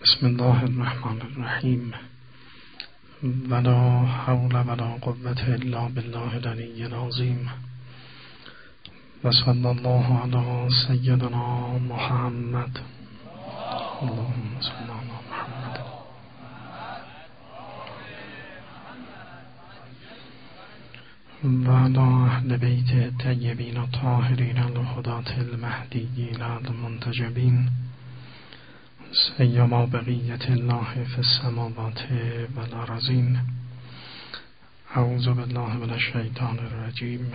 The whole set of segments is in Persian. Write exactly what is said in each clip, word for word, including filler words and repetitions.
بسم الله الرحمن الرحیم. ولا حول ولا قوة الا بالله العلی العظیم. و صلی الله علی سیدنا محمد. اللهم صل علی محمد. و علی اهل بیت الطیبین الطاهرین الهداة المهدیین المنتجبین سیما بقیت الله فی السماوات والارضین. اعوذ بالله من الشیطان الرجیم.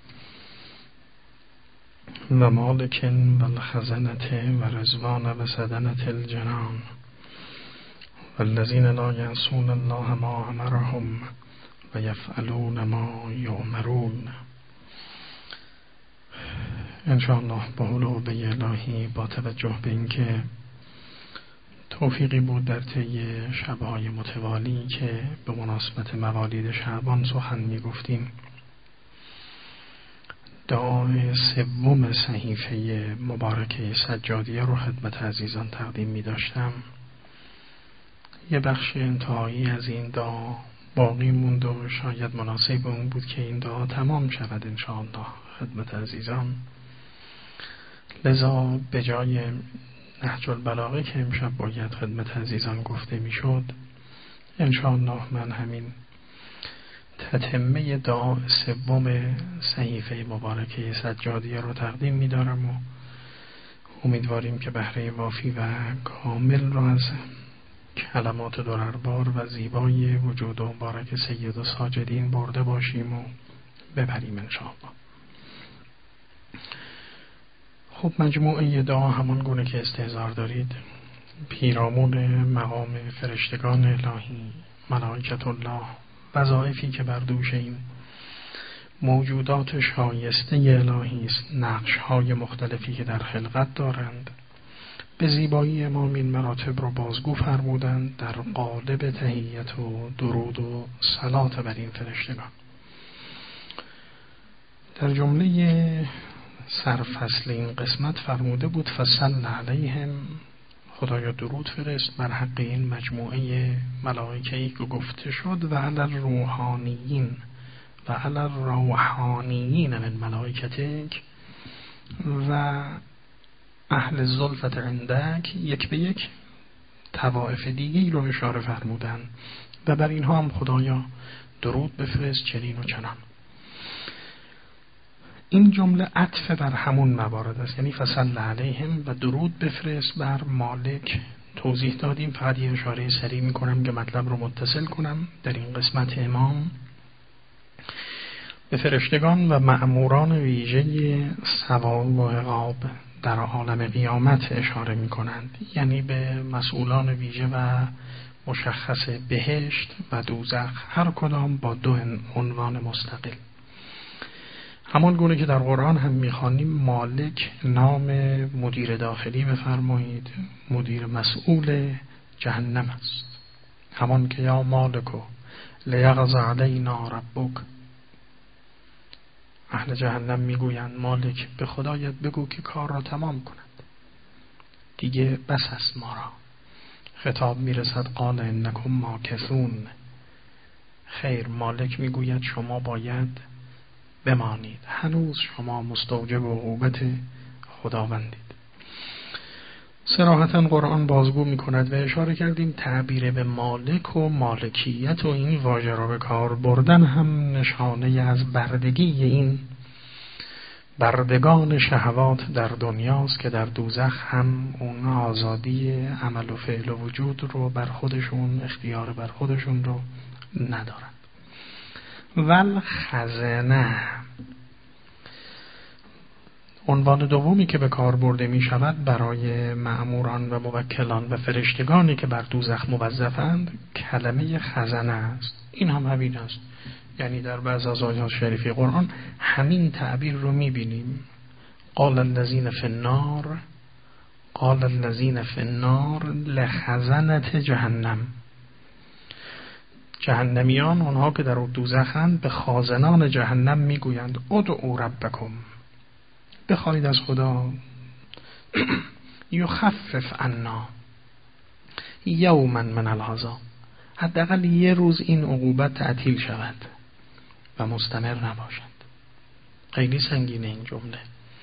و مالک و الخزنة و رضوان و سدنة الجنان والذین لا یعصون الله ما امرهم و یفعلون ما یؤمرون. انشاءالله با حول و قوه الهی، با توجه به اینکه توفیقی بود در طی شب‌های متوالی که به مناسبت موالید شعبان سخن می‌گفتیم، دعای سوم صحیفه مبارکه سجادیه رو خدمت عزیزان تقدیم می‌داشتم. یه بخش انتهایی از این دعا باقی موند و شاید مناسب اون بود که این دعا تمام شود انشاءالله خدمت عزیزان. لذا به جای نهج البلاغه که امشب باید خدمت عزیزان گفته میشد، انشاءالله من همین تتمه دعا سوم صحیفه مبارکه سجادیه رو تقدیم می‌دارم و امیدواریم که بهره وافی و کامل را از کلمات درربار و زیبای وجود مبارک سید الساجدین برده باشیم و ببریم انشاءالله. خب مجموعه دعا همان گونه که استحضار دارید پیرامون مقام فرشتگان الهی، ملائکت الله، وظایفی که بر دوش این موجودات شایسته الهی است، نقش‌های مختلفی که در خلقت دارند، به زیبایی امام این مراتب رو بازگو فرمودند در قالب تحیت و درود و صلات بر این فرشتگان. در جمله سرفصل این قسمت فرموده بود فصل علیهم، خدایا درود فرست بر حق این مجموعه ملائکه‌ای که گفته شد، و علی الروحانیین و علی الروحانیین من ملائکتک و اهل الزلفة عندک، یک به یک طوائف دیگی رو اشاره فرمودن و بر اینها هم خدایا درود بفرست چنین و چنان. این جمله عطف بر همون موارد است، یعنی فصل علیهم و درود بفرست بر مالک. توضیح دادیم، فقط یه اشاره سریع میکنم که مطلب رو متصل کنم. در این قسمت امام به فرشتگان و مأموران ویژه ثواب و عقاب در عالم قیامت اشاره میکنند، یعنی به مسئولان ویژه و مشخص بهشت و دوزخ، هر کدام با دو عنوان مستقل. همان گونه که در قرآن هم میخوانیم مالک نام مدیر داخلی بفرمایید، مدیر مسئول جهنم است. همان که یا مالکو لیقضی علینا ربک، اهل جهنم میگویند مالک به خدایت بگو که کار را تمام کند، دیگه بس است ما را. خطاب میرسد قال انکم ماکثون، خیر مالک میگوید شما باید بمانید، هنوز شما مستوجب عقوبت خداوندید. صراحتا قرآن بازگو میکند و اشاره کردیم تعبیر به مالک و مالکیت و این واژه را به کار بردن هم نشانه از بردگی این بردگان شهوات در دنیاست که در دوزخ هم اون آزادی عمل و فعل و وجود رو بر خودشون، اختیار بر خودشون رو ندارند. ول خزنه، عنوان دومی که به کار برده می شود برای مأموران و موکلان و فرشتگانی که بر دوزخ موظفند کلمه خزنه است. این هم همین است، یعنی در بعض از آیات شریفی قرآن همین تعبیر رو می بینیم. قال الذین فی النار قال الذین فی النار لخزنة جهنم، جهنمیان، اونها که در دوزخند، به خازنان جهنم میگویند ادعوا ربکم، بخواهید از خدا یخفف عنا، یوما من الهذا، حداقل یه روز این عقوبت تعطیل شود و مستمر نباشد. خیلی سنگینه این جمله.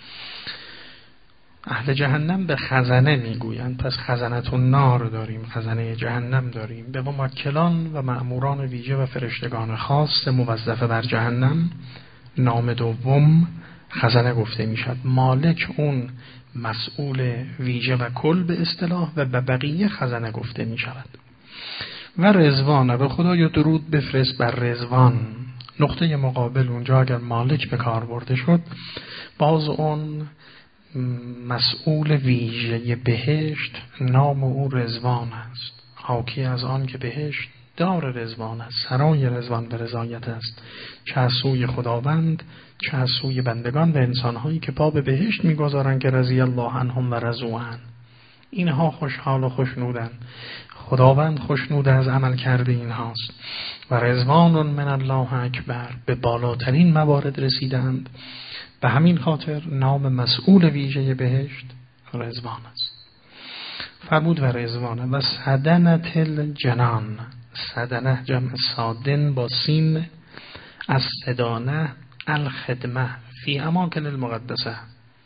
اهل جهنم به خزنه میگویند، پس خزنه النار داریم، خزنه جهنم داریم. به موکلان و مأموران ویژه و فرشتگان خاص موظفه بر جهنم نام دوم خزنه گفته میشد. مالک اون مسئول ویژه و کل به اصطلاح و به بقیه خزنه گفته میشود. و رضوان، به خدای درود بفرست بر رضوان. نقطه مقابل اونجا اگر مالک به کار برده شد، باز اون مسئول ویژه بهشت نام او رضوان است، حاکی از آن که بهشت دار رضوان است، سرای رضوان به رضایت است، چه از سوی خداوند چه از سوی بندگان و انسانهایی که پا به بهشت میگذارند که رضی الله عنهم و رضوا عنه. اینها خوشحال و خوشنودن، خداوند خوشنود از عمل کرده اینهاست. و رضوان من الله اکبر، به بالاترین موارد رسیدند. به همین خاطر نام مسئول ویژه بهشت رضوان است. فرمود و رضوانه. و سدنت الجنان، سدنه جمع سادن با سین، از سدانه الخدمه فی اماکن المقدسه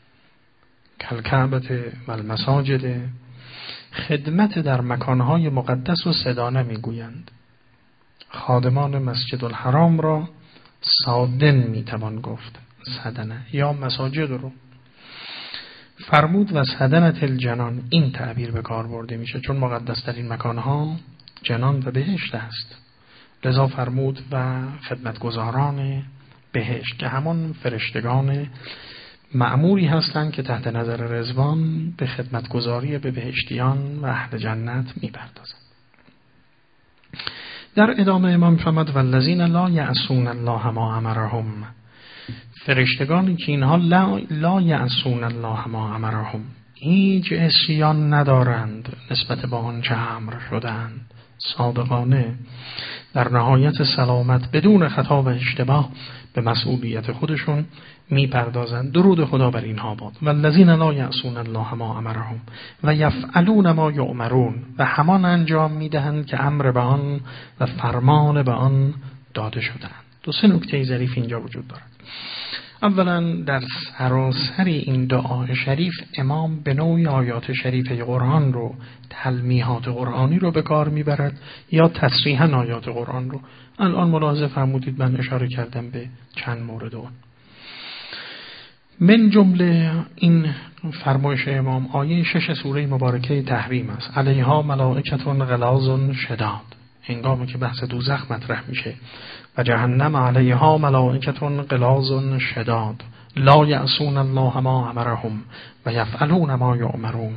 کالکعبه و المساجد، خدمت در مکانهای مقدس و سدانه میگویند. خادمان مسجد الحرام را سادن میتوان گفت، سدنه، یا مساجد رو. فرمود و سدنت الجنان، این تعبیر به کار برده میشه چون مقدس ترین مکانها جنان و بهشت است. لذا فرمود و خدمتگزاران بهشت که همون فرشتگان مأموری هستند که تحت نظر رضوان به خدمتگزاری به بهشتیان و اهل جنت میپردازند. در ادامه امام فرمود والذین لا یعصون الله ما امرهم، فرشتگانی که اینها لا, لا یعصون الله ما امرهم، هیچ عصیان ندارند نسبت به آنچه امر شدند، صادقانه در نهایت سلامت بدون خطا و اشتباه به مسئولیت خودشون میپردازند. درود خدا بر اینها باد. والذین لا یعصون الله ما امرهم و یفعلون ما یؤمرون، و همان انجام میدهند که امر به آن و فرمان به آن داده شدند. دو سه نکته ظریف اینجا وجود دارد. اولا در سراسر این دعای شریف امام به نوعی آیات شریفه قرآن رو، تلمیحات قرآنی رو به کار میبرد یا تصریحاً آیات قرآن رو. الان ملاحظه فرمودید من اشاره کردم به چند مورد اون. من جمله این فرمایش امام آیه شش سوره مبارکه تحریم است. علیها ملائکتون غلاظ شداد، هنگامی که بحث دوزخ مطرح میشه. و جهنم علیها ملائکتون غلاظ شداد لا یعصون الله ما امرهم و یفعلون ما یؤمرون.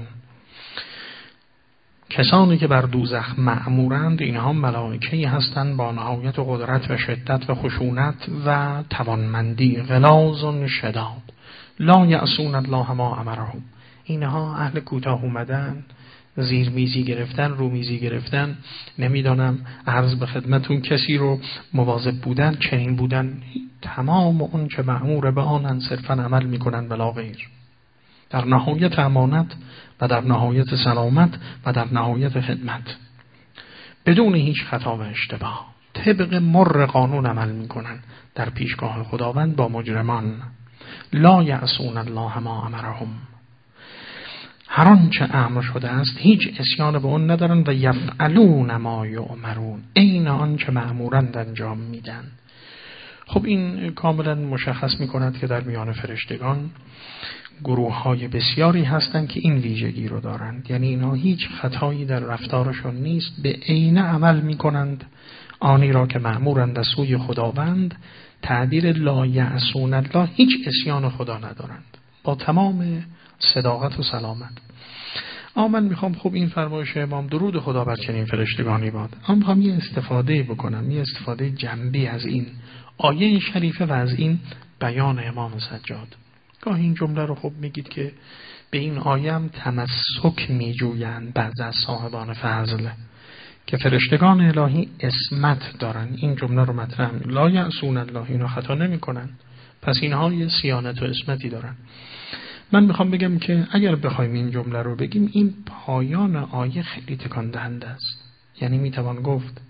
کسانی که بر دوزخ مأمورند اینها ملائکه‌ای هستند با نهایت قدرت و شدت و خشونت و توانمندی. غلاظ شداد لا یعصون الله ما امرهم، اینها اهل کوتاه اومدن، زیر میزی گرفتن، رو میزی گرفتن، نمیدانم عرض به خدمتون کسی رو مواظب بودن، چنین بودن، تمام اون که مأمور به آنن صرفا عمل میکنن بلا غیر، در نهایت امانت و در نهایت سلامت و در نهایت خدمت بدون هیچ خطا و اشتباه طبق مر قانون عمل میکنن در پیشگاه خداوند با مجرمان. لا یعصون الله ما امرهم، هر آنچه امر شده است هیچ عصیان به اون ندارن. و یفعلون ما یؤمرون، عین آنچه مأمورند انجام میدن. خب این کاملا مشخص میکند که در میان فرشتگان گروه های بسیاری هستند که این ویژگی رو دارند، یعنی اینها هیچ خطایی در رفتارشون نیست، به عین عمل میکنند آنی را که مأمورند از سوی خداوند. تعبیر لا یعصون الله، هیچ عصیان خدا ندارند با تمام صداقت و سلامت. اما من میخوام خب این فرمایش امام درود خدا بر چنین فرشتگانی باد، اما میخوام یه استفاده بکنم، یه استفاده جنبی از این آیه شریفه و از این بیان امام سجاد. گاهی این جمله رو خب میگید که به این آیه هم تمسک میجویند بعض از صاحبان فضل که فرشتگان الهی اسمت دارن. این جمله رو مطرح می لا یعصون الله، اینو خطا نمی کنن، پس اینها یه صیانت و اسمتی دارن. من میخوام بگم که اگر بخوایم این جمله رو بگیم، این پایان آیه خیلی تکان دهنده است. یعنی میتوان گفت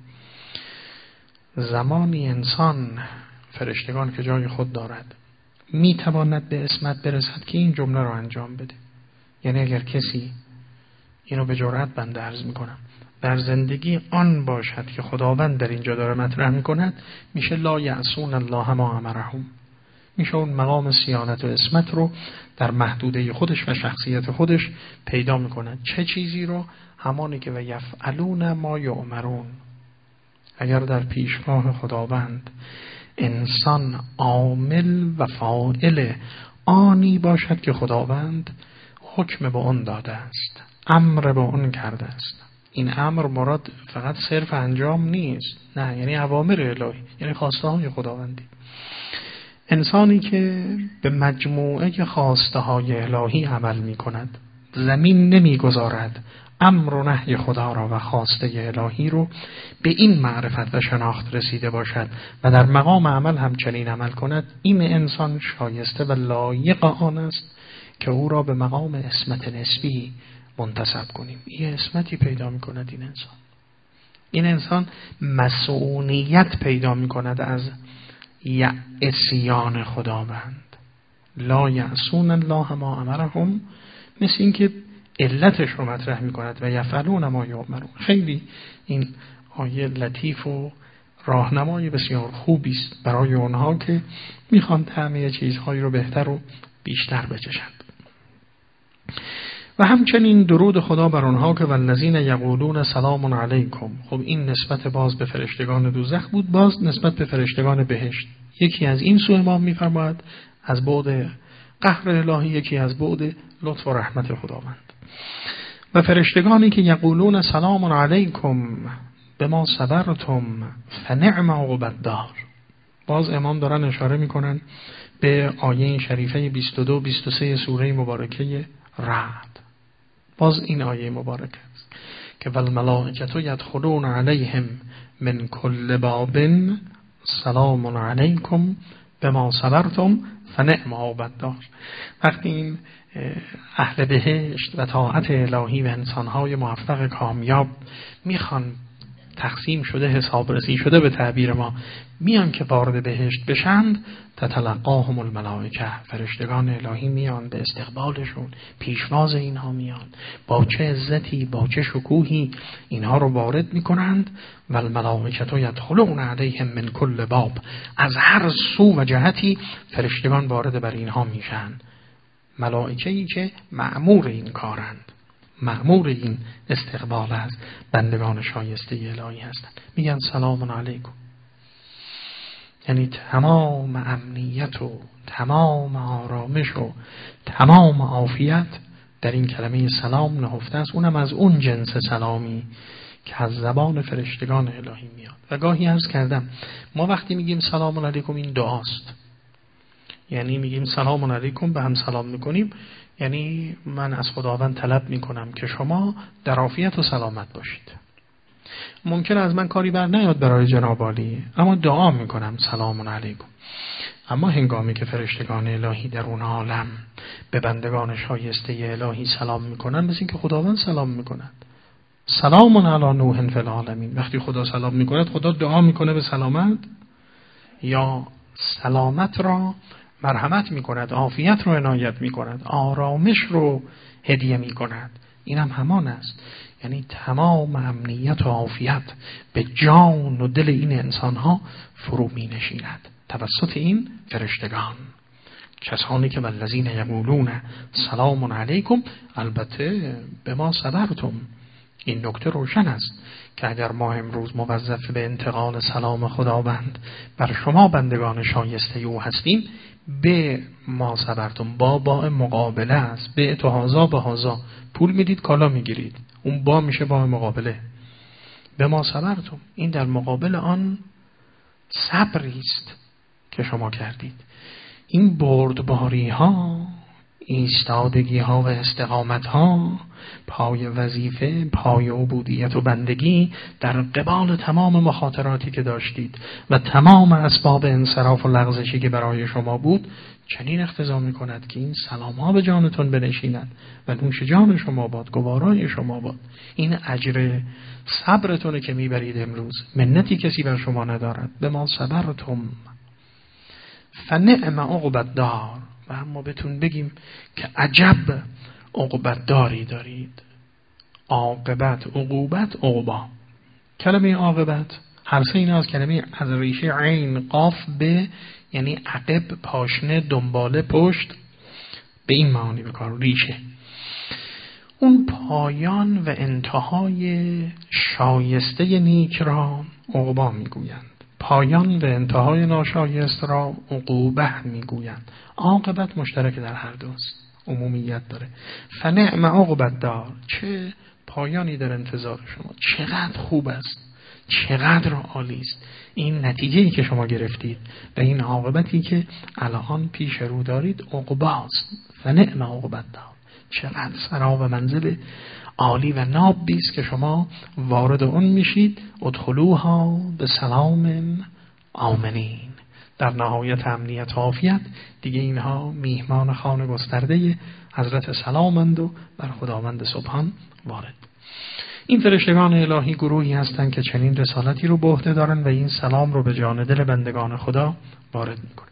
زمانی انسان، فرشتگان که جای خود دارد، میتواند به عصمت برسد که این جمله رو انجام بده. یعنی اگر کسی اینو به جرأت بنده عرض میکنم در زندگی آن باشد که خداوند در اینجا داره مطرح میکند، میشه لا یعصون الله ما امرهم، میشه اون مقام صیانت و عصمت رو در محدوده خودش و شخصیت خودش پیدا میکند. چه چیزی رو؟ همانی که و یفعلون ما یؤمرون. اگر در پیشگاه خداوند انسان عامل و فاعل آنی باشد که خداوند حکم به اون داده است، امر به اون کرده است. این امر مراد فقط صرف انجام نیست، نه، یعنی اوامر الهی، یعنی خواسته های خداوندی. انسانی که به مجموعه خواسته های الهی عمل می کند، زمین نمی گذارد امر و نهی خدا را و خواسته الهی رو به این معرفت و شناخت رسیده باشد و در مقام عمل همچنین عمل کند، این انسان شایسته و لایق آن است که او را به مقام عصمت نسبی منتسب کنیم. این عصمتی پیدا می کند این انسان. این انسان مسئولیت پیدا می کند از عصیان خداوند. لا یعصون الله ما امرهم، مثل این که علتش رو مطرح می کند و یفعلون ما یؤمرون. خیلی این آیه لطیف و راهنمای بسیار خوبی است برای اونها که میخوان طعم چیزهایی رو بهتر و بیشتر بچشند. و همچنین درود خدا بر آنها که والذین یقولون سلام علیکم. خب این نسبت باز به فرشتگان دوزخ بود، باز نسبت به فرشتگان بهشت. یکی از این سو امام میفرماید از بعد قهر الهی، یکی از بعد لطف و رحمت خداوند. و فرشتگانی که یقولون سلام علیکم بما صبرتم فنعم عقبی الدار. باز امام دارن اشاره میکنن به آیه شریفه بیست و دو بیست و سه سوره مبارکه رعد. باز این آیه مبارکه است که والملائکة یدخلون علیهم من کل باب سلام علیکم بما صبرتم فنعم عقبی الدار. وقتی این اهل بهشت و طاعت الهی و انسانهای موفق کامیاب میخوان تقسیم شده، حساب رسی شده به تعبیر ما، میان که وارد بهشت بشند، تتلقاهم الملائکه، فرشتگان الهی میان به استقبالشون، پیشواز اینها میان، با چه عزتی، با چه شکوهی اینها رو وارد میکنند. و الملائکه یدخلون علیهم من کل باب، از هر سو و جهتی فرشتگان وارد بر اینها میشن. ملائکه‌ای که مأمور این کارند، مأمور این استقبال است، بندگان شایسته الهی هستند. میگن سلام علیکم. یعنی تمام امنیت و تمام آرامش و تمام عافیت در این کلمه سلام نهفته است، اونم از اون جنس سلامی که از زبان فرشتگان الهی میاد. و گاهی عرض کردم ما وقتی میگیم سلام علیکم این دعاست، یعنی میگیم سلام علیکم، به هم سلام میکنیم، یعنی من از خداوند طلب میکنم که شما در عافیت و سلامت باشید. ممکن از من کاری بر نیاد برای جناب عالی، اما دعا میکنم سلام علیکم. اما هنگامی که فرشتگان الهی در اون عالم به بندگان شایسته الهی سلام میکنن، مثل این که خداوند سلام میکند. سلام علی نوح فی العالمین. وقتی خدا سلام میکند، خدا دعا میکنه به سلامت، یا سلامت را مرحمت میکند، عافیت رو عنایت میکند، آرامش رو هدیه میکند. این هم همان است. یعنی تمام امنیت و عافیت به جان و دل این انسان ها فرو می نشیند توسط این فرشتگان، کسانی که والذین یقولون سلام علیکم. البته به ما صبرتم. این نکته روشن است که اگر ما امروز موظف به انتقال سلام خداوند بر شما بندگان شایسته او هستیم، به ما صبرتم، با با مقابله است. به تو هازا به هازا، پول میدید کالا میگیرید، اون با میشه با مقابله. به ما صبرتم، این در مقابل آن صبری است که شما کردید. این بردباری ها ایستادگی ها و استقامت ها، پای وظیفه، پای عبودیت و بندگی در قبال تمام مخاطراتی که داشتید و تمام اسباب انصراف و لغزشی که برای شما بود، چنین اقتضا می‌کند که این سلام ها به جانتون بنشیند و نوش جان شما باد، گوارای شما باد. این اجر صبرتونه که میبرید امروز، منتی کسی بر شما ندارد. به ما صبرتم فنعم عقبت دار. و اما بهتون بگیم که عجب عقوبت داری دارید. عاقبت، عقوبت، عقبا. کلمه عاقبت هر سه اینا از کلمه از ریشه عین قاف به، یعنی عقب، پاشنه، دنباله، پشت، به این معانی به کار ریشه. اون پایان و انتهای شایسته نیک را عقبا میگویند، پایان و انتهای ناشایست را عقوبه میگویند. عاقبت مشترک در هر دوست، عمومیت داره. فنعم عقبت دار، چه پایانی در انتظار شما، چقدر خوب است، چقدر عالی است این نتیجه‌ای که شما گرفتید و این عاقبتی که الان پیش رو دارید عقباست. فنعم عقبت دار، چقدر سرا و منزل عالی و نابی است که شما وارد اون میشید. ادخلوها به سلام آمنین، در نهایت امنیت و عافیت. دیگه اینها میهمان خانه گسترده حضرت سلامند و بر خداوند سبحان وارد. این فرشتگان الهی گروهی هستند که چنین رسالتی رو به عهده دارن و این سلام رو به جان دل بندگان خدا وارد میکنن.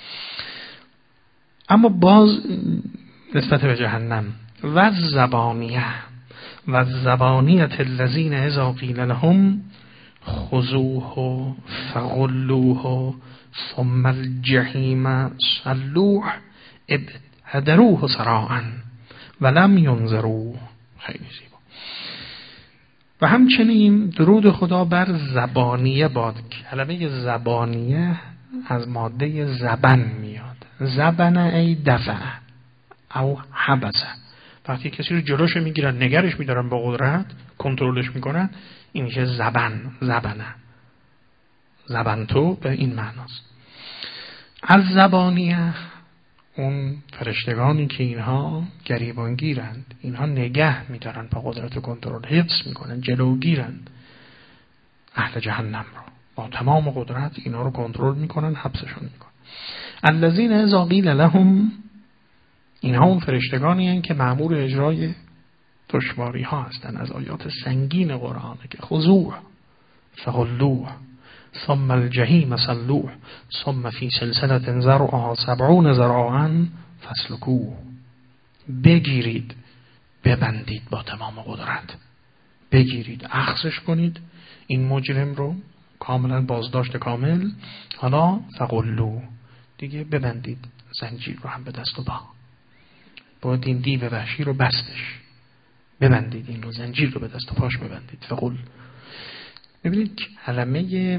اما باز نسبت به جهنم و زبانیه و زبانیت الذین اذا قیل لهم خذوه فغلوه ثم الجحیم صلوه ابتدروه سراعا ولم ینظروه. خیلی زیبا. و همچنین درود خدا بر زبانیه باد. کلمه زبانیه از ماده زبن میاد. زبن ای دفع او حبسه. وقتی کسی رو جلوش میگیرن، نگرش میدارن، با قدرت کنترلش میکنن، این میشه زبن. زبنه، زبن تو به این معناست. از زبانیه اون فرشتگانی که اینها گریبانگیرند، اینها نگه میدارن، با قدرت کنترل حفظ میکنن، جلوگیرند اهل جهنم رو، با تمام قدرت اینا رو کنترل میکنن، حبسشون میکنن. الذین اذا قیل لهم، اینها اون فرشتگانی هستند که مأمور اجرای دشواری ها هستند از آیات سنگین قرآن که خذوه فغلوه ثم الجحیم صلوه ثم فی سلسلة ذرعها سبعون ذراعا فاسلکوه. بگیرید، ببندید با تمام قدرت، بگیرید، اخذش کنید این مجرم رو، کاملا بازداشت کامل. حالا فغلوه، دیگه ببندید زنجیر رو هم به دست و پا. باید این دیو وحشی رو بستش، ببندید این رو، زنجیر رو به دست و پاش ببندید. فقل، ببینید کلمه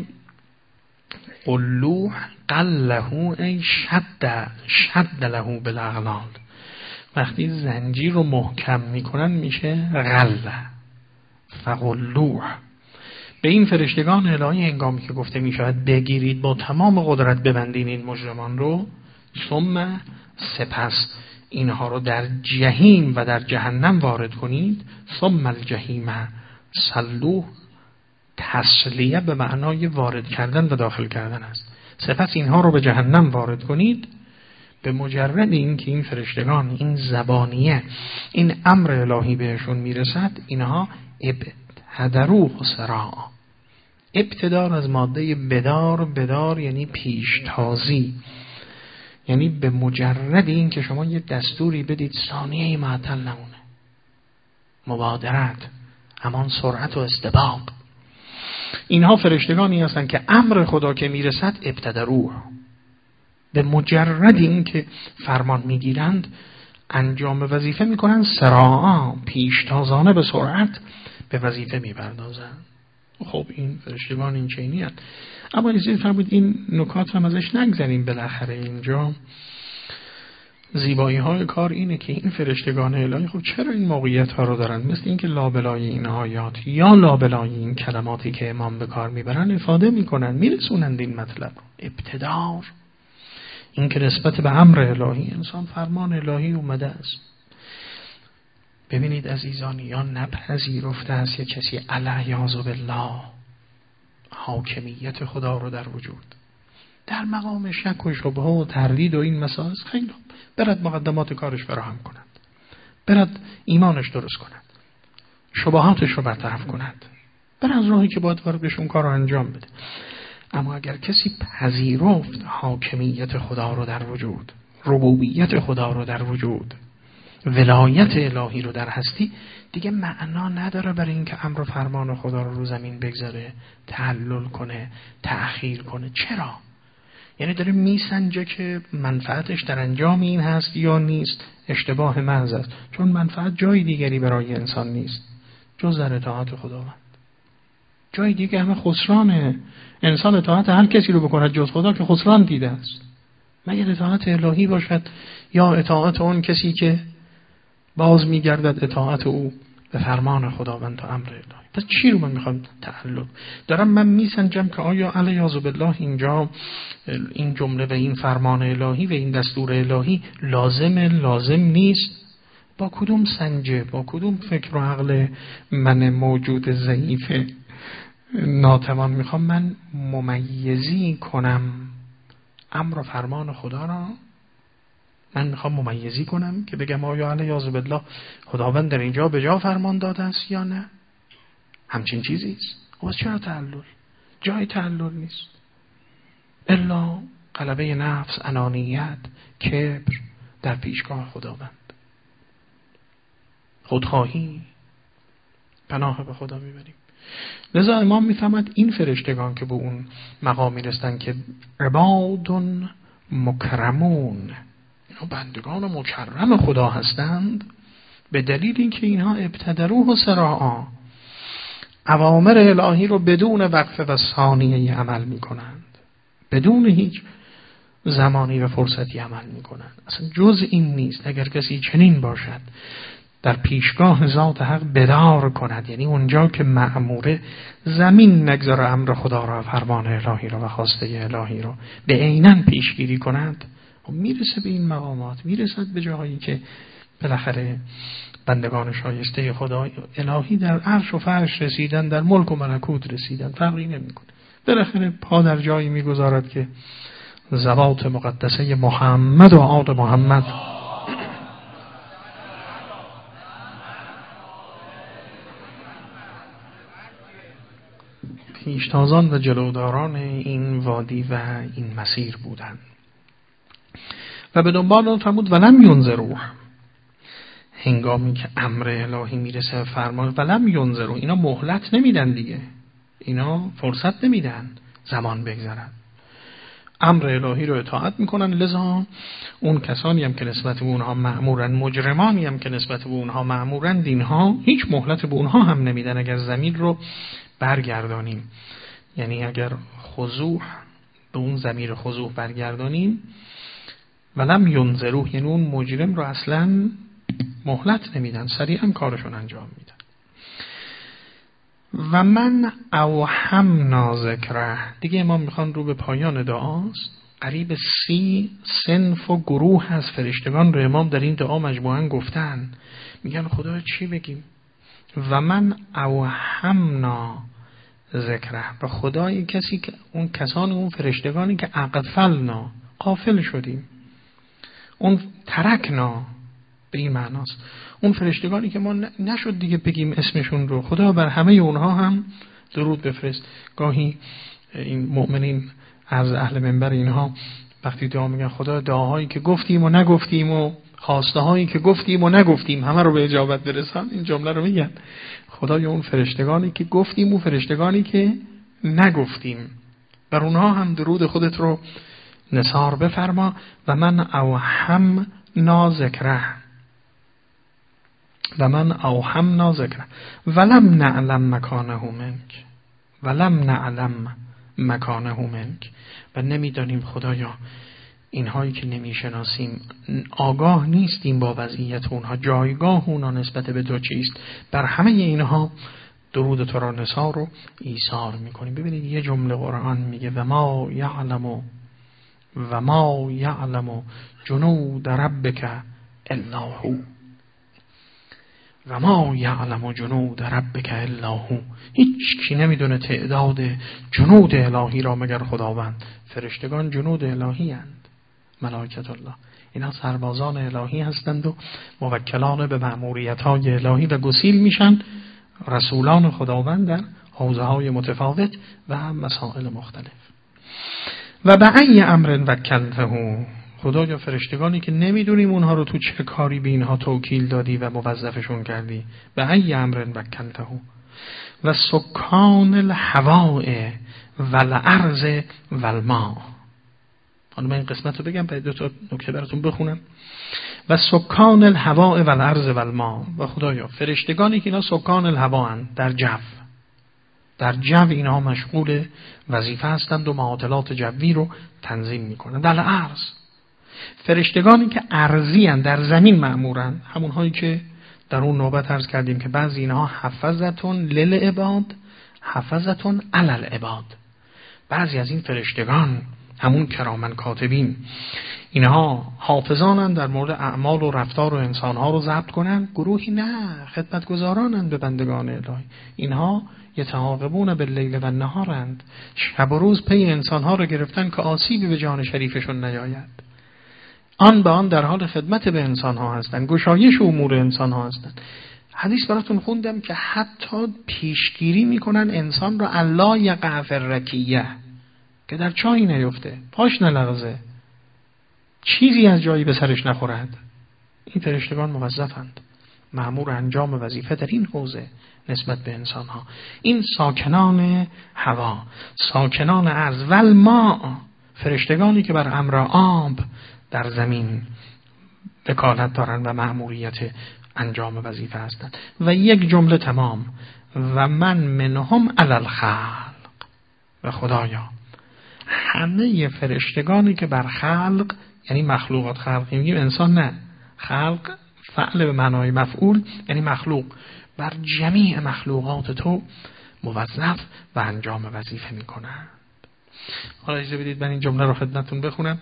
قلوح قله ای شد شد له بالاغلال، وقتی زنجیر رو محکم میکنن میشه غله. فقلوح به این فرشتگان الهی هنگامی که گفته میشود بگیرید، با تمام قدرت ببندین این مجرمان رو، ثم سپس اینها رو در جهیم و در جهنم وارد کنید. ثم الجحیم صلوه، تسلیه به معنای وارد کردن و داخل کردن است. سپس اینها رو به جهنم وارد کنید. به مجرد این که این فرشتگان، این زبانیه، این امر الهی بهشون میرسد، اینها ابتدروه سراع. ابتدار از ماده بدار، بدار یعنی پیشتازی، یعنی به مجرد این که شما یه دستوری بدید ثانیه معطل نمونه، مبادرت، همان سرعت و استباق. اینها فرشتگانی هستند که امر خدا که میرسد ابتدروه، به مجرد این که فرمان میگیرند انجام وظیفه میکنن، سراعا، پیشتازانه، به سرعت به وظیفه میپردازند. خب این فرشتگان این چینی هست. اما اجازه فرمود این نکات هم ازش نگذاریم. بالاخره اینجا زیبایی های کار اینه که این فرشتگان الهی خب چرا این موقعیت ها رو دارن؟ مثل این که لابلای این آیات یا لابلای این کلماتی که امام به کار میبرن افاده میکنن، میرسونند این مطلب. ابتدار این که نسبت به امر الهی انسان فرمان الهی اومده است. ببینید عزیزان، یا نپذیرفته است یک کسی الیاذ بالله حاکمیت خدا رو در وجود، در مقام شک و شبهه و تردید و این مسائل، خیلی برد مقدمات کارش فراهم کند، برد ایمانش درست کند، شبهاتش رو برطرف کند، برد از راهی که باید وارد بهشون کار رو انجام بده. اما اگر کسی پذیرفت حاکمیت خدا رو در وجود، ربوبیت خدا رو در وجود، ولایت الهی رو در هستی، دیگه معنا نداره برای اینکه امر و فرمان خدا رو رو زمین بگذاره، تعلل کنه، تأخیر کنه. چرا؟ یعنی داره میسنجه که منفعتش در انجام این هست یا نیست. اشتباه محض است، چون منفعت جای دیگری برای انسان نیست جز در اطاعت خداوند. جای دیگه همه خسرانه. انسان اطاعت هر کسی رو بکند جز خدا که خسران دیده است، مگر اطاعت الهی باشد یا اطاعت اون کسی که باز میگردد اطاعت او به فرمان خداوند و امر الهی. پس چی رو من میخوام تعلق دارم؟ من میسنجم که آیا الیاذ بالله اینجا این جمله و این فرمان الهی و این دستور الهی لازم لازم نیست؟ با کدوم سنجه، با کدوم فکر و عقل من موجود ضعیف ناتوان میخوام من ممیزی کنم امر و فرمان خدا را؟ من میخوام ممیزی کنم که بگم آیا الیاذ بالله خداوند در اینجا به جا فرمان داده است یا نه؟ همچین چیزی است. خب چرا تعلل؟ جای تعلل نیست الا غلبه نفس، انانیت، کبر در پیشگاه خداوند، خودخواهی. پناه به خدا میبریم. لذا امام میفهمد این فرشتگان که به اون مقام میرستن که عباد مکرمون، اینا بندگان مکرم خدا هستند، به دلیل اینکه اینها ابتدروه سراعا، اوامر الهی رو بدون وقفه و ثانیه عمل میکنند، بدون هیچ زمانی و فرصتی عمل میکنند. اصلا جز این نیست. اگر کسی چنین باشد در پیشگاه ذات حق بدار کند، یعنی اونجا که مأموره زمین نگذاره امر خدا را، فرمان الهی را و خواسته الهی را به عیناً پیشگیری کند، میرسه به این مقامات، میرسد به جاهایی که بالاخره بندگان شایسته خدا الهی در عرش و فرش رسیدن، در ملک و ملکوت رسیدن، فرقی نمیکنه. بالاخره پا در جایی میگذارد که ذوات مقدسه محمد و آل محمد پیشتازان و جلوداران این وادی و این مسیر بودند. و به دنبال اون فرمود ولم ینظروا، هنگامی که امر الهی میرسه فرمان، ولم ینظروا، اینا مهلت نمیدن دیگه، اینا فرصت نمیدن زمان بگذرن، امر الهی رو اطاعت میکنن. لذا اون کسانی هم که نسبت به اونها مأمورن، مجرمانی هم که نسبت به اونها مأمورن، اینها هیچ مهلت به اونها هم نمیدن اگر زمین رو برگردانیم. یعنی اگر خضوع به اون ضمیر خضوع برگردانیم، ولم ینظروا، یعنی اون مجرم رو اصلا مهلت نمیدن، سریعا کارشون انجام میدن. و من اوهمنا ذکره، دیگه امام میخوان رو به پایان دعاست. قریب سی صنف و گروه از فرشتگان رو امام در این دعا مجموعاً گفتن، میگن خدا چی بگیم؟ و من اوهمنا ذکره، و خدای کسی که اون کسان، اون فرشتگانی که اغفلنا، غافل شدیم، اون ترکنا به این معناست، اون فرشتگانی که ما نشد دیگه بگیم اسمشون رو، خدا بر همه اونها هم درود بفرست. گاهی این مؤمنین از اهل منبر اینها وقتی دعا میگن خدا دعاهایی که گفتیم و نگفتیم و خواسته هایی که گفتیم و نگفتیم همه رو به اجابت برسان، این جمله رو میگن خدای اون فرشتگانی که گفتیم و فرشتگانی که نگفتیم، بر اونها هم درود خودت رو نثار بفرما. و من اوهمنا ذکره، و من اوهمنا ذکره ولم نعلم مکانه منک، ولم نعلم مکانه منک، و نمیدانیم خدایا اینهایی که نمیشناسیم، آگاه نیستیم با وضعیت اونها، جایگاه اونها نسبت به تو چیست، بر همه اینها درود تو را نثار و ایثار میکنیم. ببینید یه جمله قرآن میگه و ما یعلم و ما یعلم جنود ربک الا هو و ما یعلم جنود ربک الا هو. هیچ کی نمیدونه تعداد جنود الهی را مگر خداوند. فرشتگان جنود الهی اند، ملائکت الله، اینا سربازان الهی هستند و موکلان به مأموریت‌های الهی و گسیل میشن رسولان خداوند در حوزه‌های متفاوت و مسائل مختلف. و به ای امر وکلته، خدایا فرشتگانی که نمیدونیم اونها رو تو چه کاری به اینها توکیل دادی و موظفشون کردی. به ای امر وکلته و سکان الهواء والارض والماء. حالا من این قسمت رو بگم، بعد دو تا نکته براتون بخونم. و سکان الهواء والارض والماء، و خدایا فرشتگانی که اینا سکان الهواء اند، در جو در جو اینها مشغول وظیفه هستند و معادلات جوی رو تنظیم میکنن. در ارض فرشتگانی که ارضی اند، در زمین مأمورن، همونهایی که در اون نوبت عرض کردیم که بعضی اینها حفظتون للعباد حفظتون علی العباد. بعضی از این فرشتگان همون کرامن کاتبین، اینها حافظانند در مورد اعمال و رفتار و انسانها رو ضبط کنن. گروهی نه، خدمتگزارانند به بندگان الهی. اینها یتعاقبون باللیل و النهارند، شب و روز پی انسانها رو گرفتن که آسیبی به جان شریفشون نیاید. آن به آن در حال خدمت به انسانها هستند، گشایش امور انسانها هستند. حدیث براتون خوندم که حتی پیشگیری میکنن انسان را الا یقع فی الرکیه، که در چاهی نیفته، پاش نلغزه، چیزی از جایی به سرش نخورد. این فرشتگان موظفند، مأمور انجام وظیفه در این حوزه نسبت به انسانها. این ساکنان هوا، ساکنان ارض و الماء، فرشتگانی که بر امر آب در زمین وکالت دارند و مأموریت انجام وظیفه هستند. و یک جمله تمام، و من منهم علی الخلق، و خدایا همه فرشتگانی که بر خلق، یعنی مخلوقات خلق میگیم، انسان نه، خلق فعل به معنای مفعول یعنی مخلوق، بر جمیع مخلوقات تو موظف و انجام وظیفه میکنند. حالا اجازه بدید من این جمله رو خدمتتون بخونم.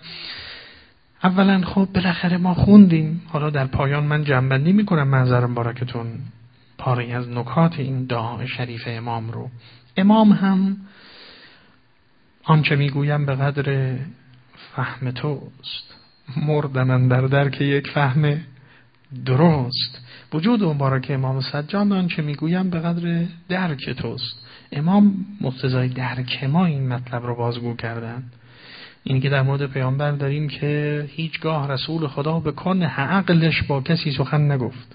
اولا خب بالاخره ما خوندیم، حالا در پایان من جمع‌بندی میکنم منظر مبارکتون پاره از نکات این دعای شریف امام رو. امام هم آنچه میگویم به قدر فهم توست، مردمن در درک یک فهم درست. وجود مبارک امام سجاد آنچه میگویم به قدر درک توست. امام مقتضای درک ما این مطلب رو بازگو کردن. اینی که در مورد پیامبر داریم که هیچگاه رسول خدا به کنه عقلش با کسی سخن نگفت.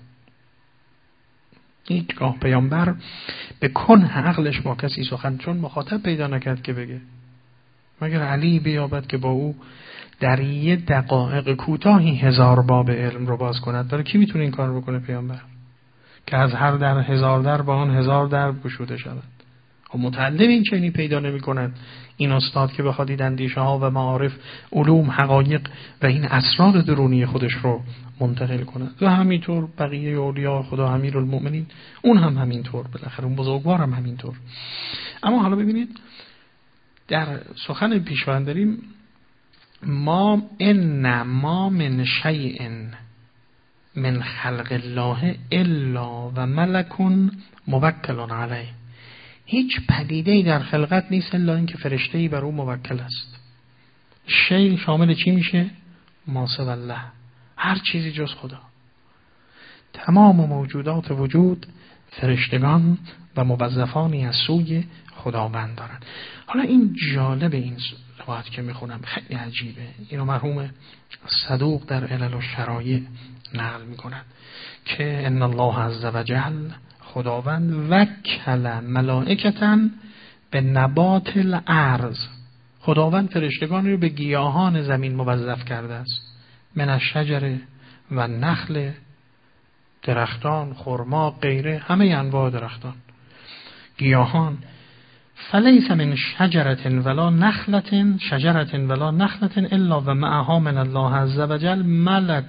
هیچگاه پیامبر به کنه عقلش با کسی سخن، چون مخاطب پیدا نکرد که بگه، مگر علی بیابد که با او در یه دقایق کوتاهی هزار باب علم رو باز کند. برای کی میتونه این کار بکنه؟ پیامبر، که از هر در هزار در با آن هزار در گشوده شود. و متعلم این چنینی پیدا نمی کند این استاد که بخواد این اندیشه ها و معارف، علوم، حقایق و این اسرار درونی خودش رو منتقل کند. و همینطور بقیه اولیاء خدا، امیرالمؤمنین، اون هم همینطور، بالاخره اون بزرگوار هم همینطور. اما حالا ببینید در سخن پیشوان داریم ما ان ما من شیء من خلق الله الا و ملک موکل علیه. هیچ پدیده‌ای در خلقت نیست الا اینکه فرشته‌ای بر او موکل است. شیء شامل چی میشه؟ ما سوی الله، هر چیزی جز خدا. تمام موجودات وجود فرشتگان و موظفانی از سوی خداوند دارن. حالا این جالب، این روایت که میخونم خیلی عجیبه. اینو مرحوم صدوق در علل و شرایع نقل میکنن که ان الله عز وجل، خداوند، وکل ملائکتاً به نبات الارض، خداوند فرشتگان رو به گیاهان زمین موظف کرده است. من الشجر و نخل، درختان، خرما، غیره، همه انواع درختان، گیاهان. فلیس من شجرة ولا نخلة شجرة ولا نخلة الا و معها من الله عز وجل ملک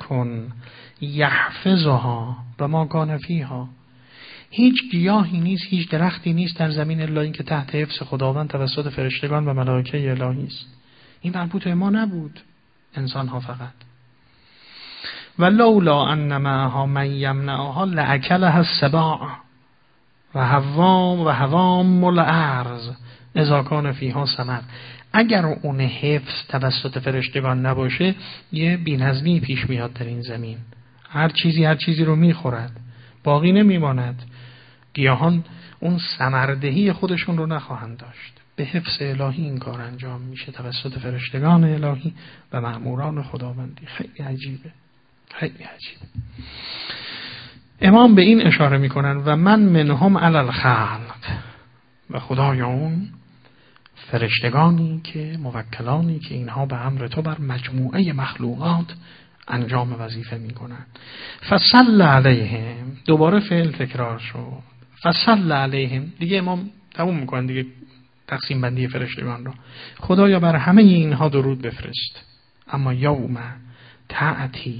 یحفظها و ما کان فیها. هیچ گیاهی نیست، هیچ درختی نیست در زمین الا این که تحت حفظ خداوند توسط فرشتگان و ملائکه الهی است. این مربوط به ما نبود، انسان ها فقط. و لولا ان معها من یمنعها لاکلها السباع و هوام و هوام الارض اذا کان فیها ثمر. اگر اون حفظ توسط فرشتگان نباشه یه بی‌نظمی پیش میاد در این زمین، هر چیزی هر چیزی رو میخورد، باقی نمیماند. گیاهان اون ثمردهی خودشون رو نخواهند داشت. به حفظ الهی این کار انجام میشه توسط فرشتگان الهی و مأموران خداوندی. خیلی عجیبه، خیلی عجیبه. امام به این اشاره میکنن و من منهم علی الخلق، و خدایا اون فرشتگانی که موکلانی که اینها به امر تو بر مجموعه مخلوقات انجام وظیفه میکنن. فصل علیهم، دوباره فعل تکرار شد. فصل علیهم، دیگه امام تموم میکنن دیگه تقسیم بندی فرشتگان رو. خدایا بر همه اینها درود بفرست. اما یوم تأتی،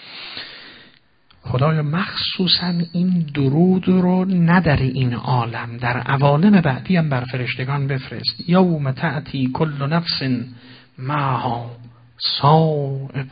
خدایا مخصوصا این درود رو نه در این عالم، در عوالم بعدی هم بر فرشتگان بفرست. یوم تأتی کل نفس معها سائق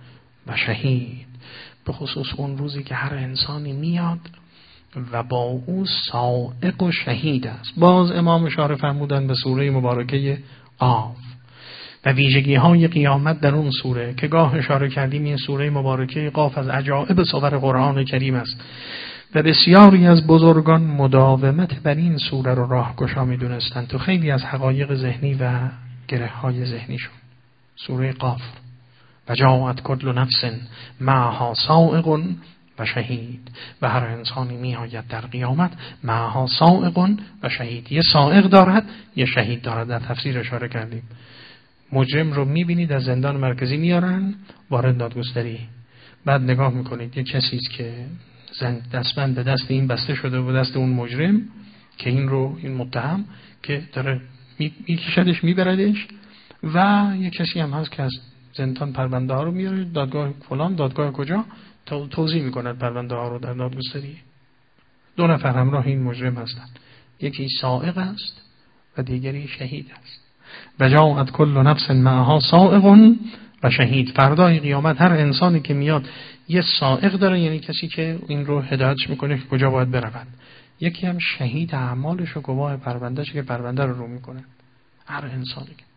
و شهید، به خصوص اون روزی که هر انسانی میاد و با او سائق و شهید است. باز امام اشاره فرمودن به سوره مبارکه قاف و ویژگی های قیامت در اون سوره که گاه اشاره کردیم. این سوره مبارکه قاف از عجائب صور قرآن کریم است و بسیاری از بزرگان مداومت بر این سوره رو راهگشا می‌دونستن تو خیلی از حقایق ذهنی و گره های ذهنیشون. سوره قاف و جاءت کل نفس معها سائق و شهید، و هر انسانی می آید در قیامت معها سائق و شهید، یه سائق دارد یه شهید دارد. در تفسیر اشاره کردیم مجرم رو میبینید از زندان مرکزی میارن وارد دادگستری، بعد نگاه میکنید یه کسی است که دستبند به دست این بسته شده و دست اون مجرم که این رو این متهم که داره میکشدش میبردش، و یه کسی هم هست که از زندان پرونده ها رو میاره دادگاه فلان، دادگاه کجا، توضیح میکند پرونده ها رو در دادگستری. دو نفر همراه این مجرم هستند، یکی سائق است و دیگری شهید است. و جاءت کل نفس معها سائق و شهید. فردای قیامت هر انسانی که میاد یه سائق داره، یعنی کسی که این رو هدایتش میکنه که کجا باید برود، یکی هم شهید اعمالش و گواه پروندهش که پرونده رو رو میکنه. هر انسانی که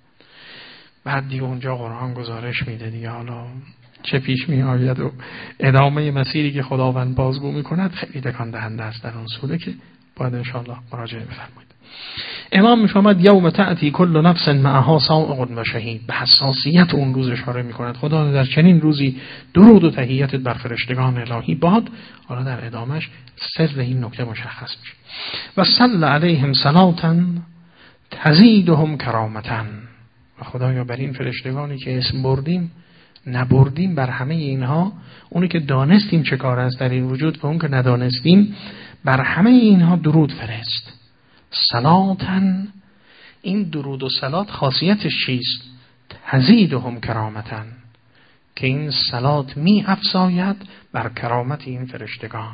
بعد دیگه اونجا قرآن گزارش میده دیگه حالا چه پیش می آید و ادامه مسیری که خداوند بازگو میکند خیلی تکان دهنده است در اون سوره که باید انشاءالله مراجعه بفرمایید. امام میفرماید یوم تأتی کل نفس معها سائق و شهید، به حساسیت اون روز اشاره میکند. خدا در چنین روزی درود و تحیت بر فرشتگان الهی باد. حالا در ادامش سر این نکته مشخص میشه. و صلی علیهم صلاة تزیدهم کرامة، و خدایا بر این فرشتگانی که اسم بردیم نبردیم بر همه اینها، اونی که دانستیم چه کار است در این وجود و اون که ندانستیم، بر همه اینها درود فرست. صلاتن، این درود و صلات خاصیتش چیست؟ تزیدهم کرامتن، که این صلات می افزاید بر کرامت این فرشتگان.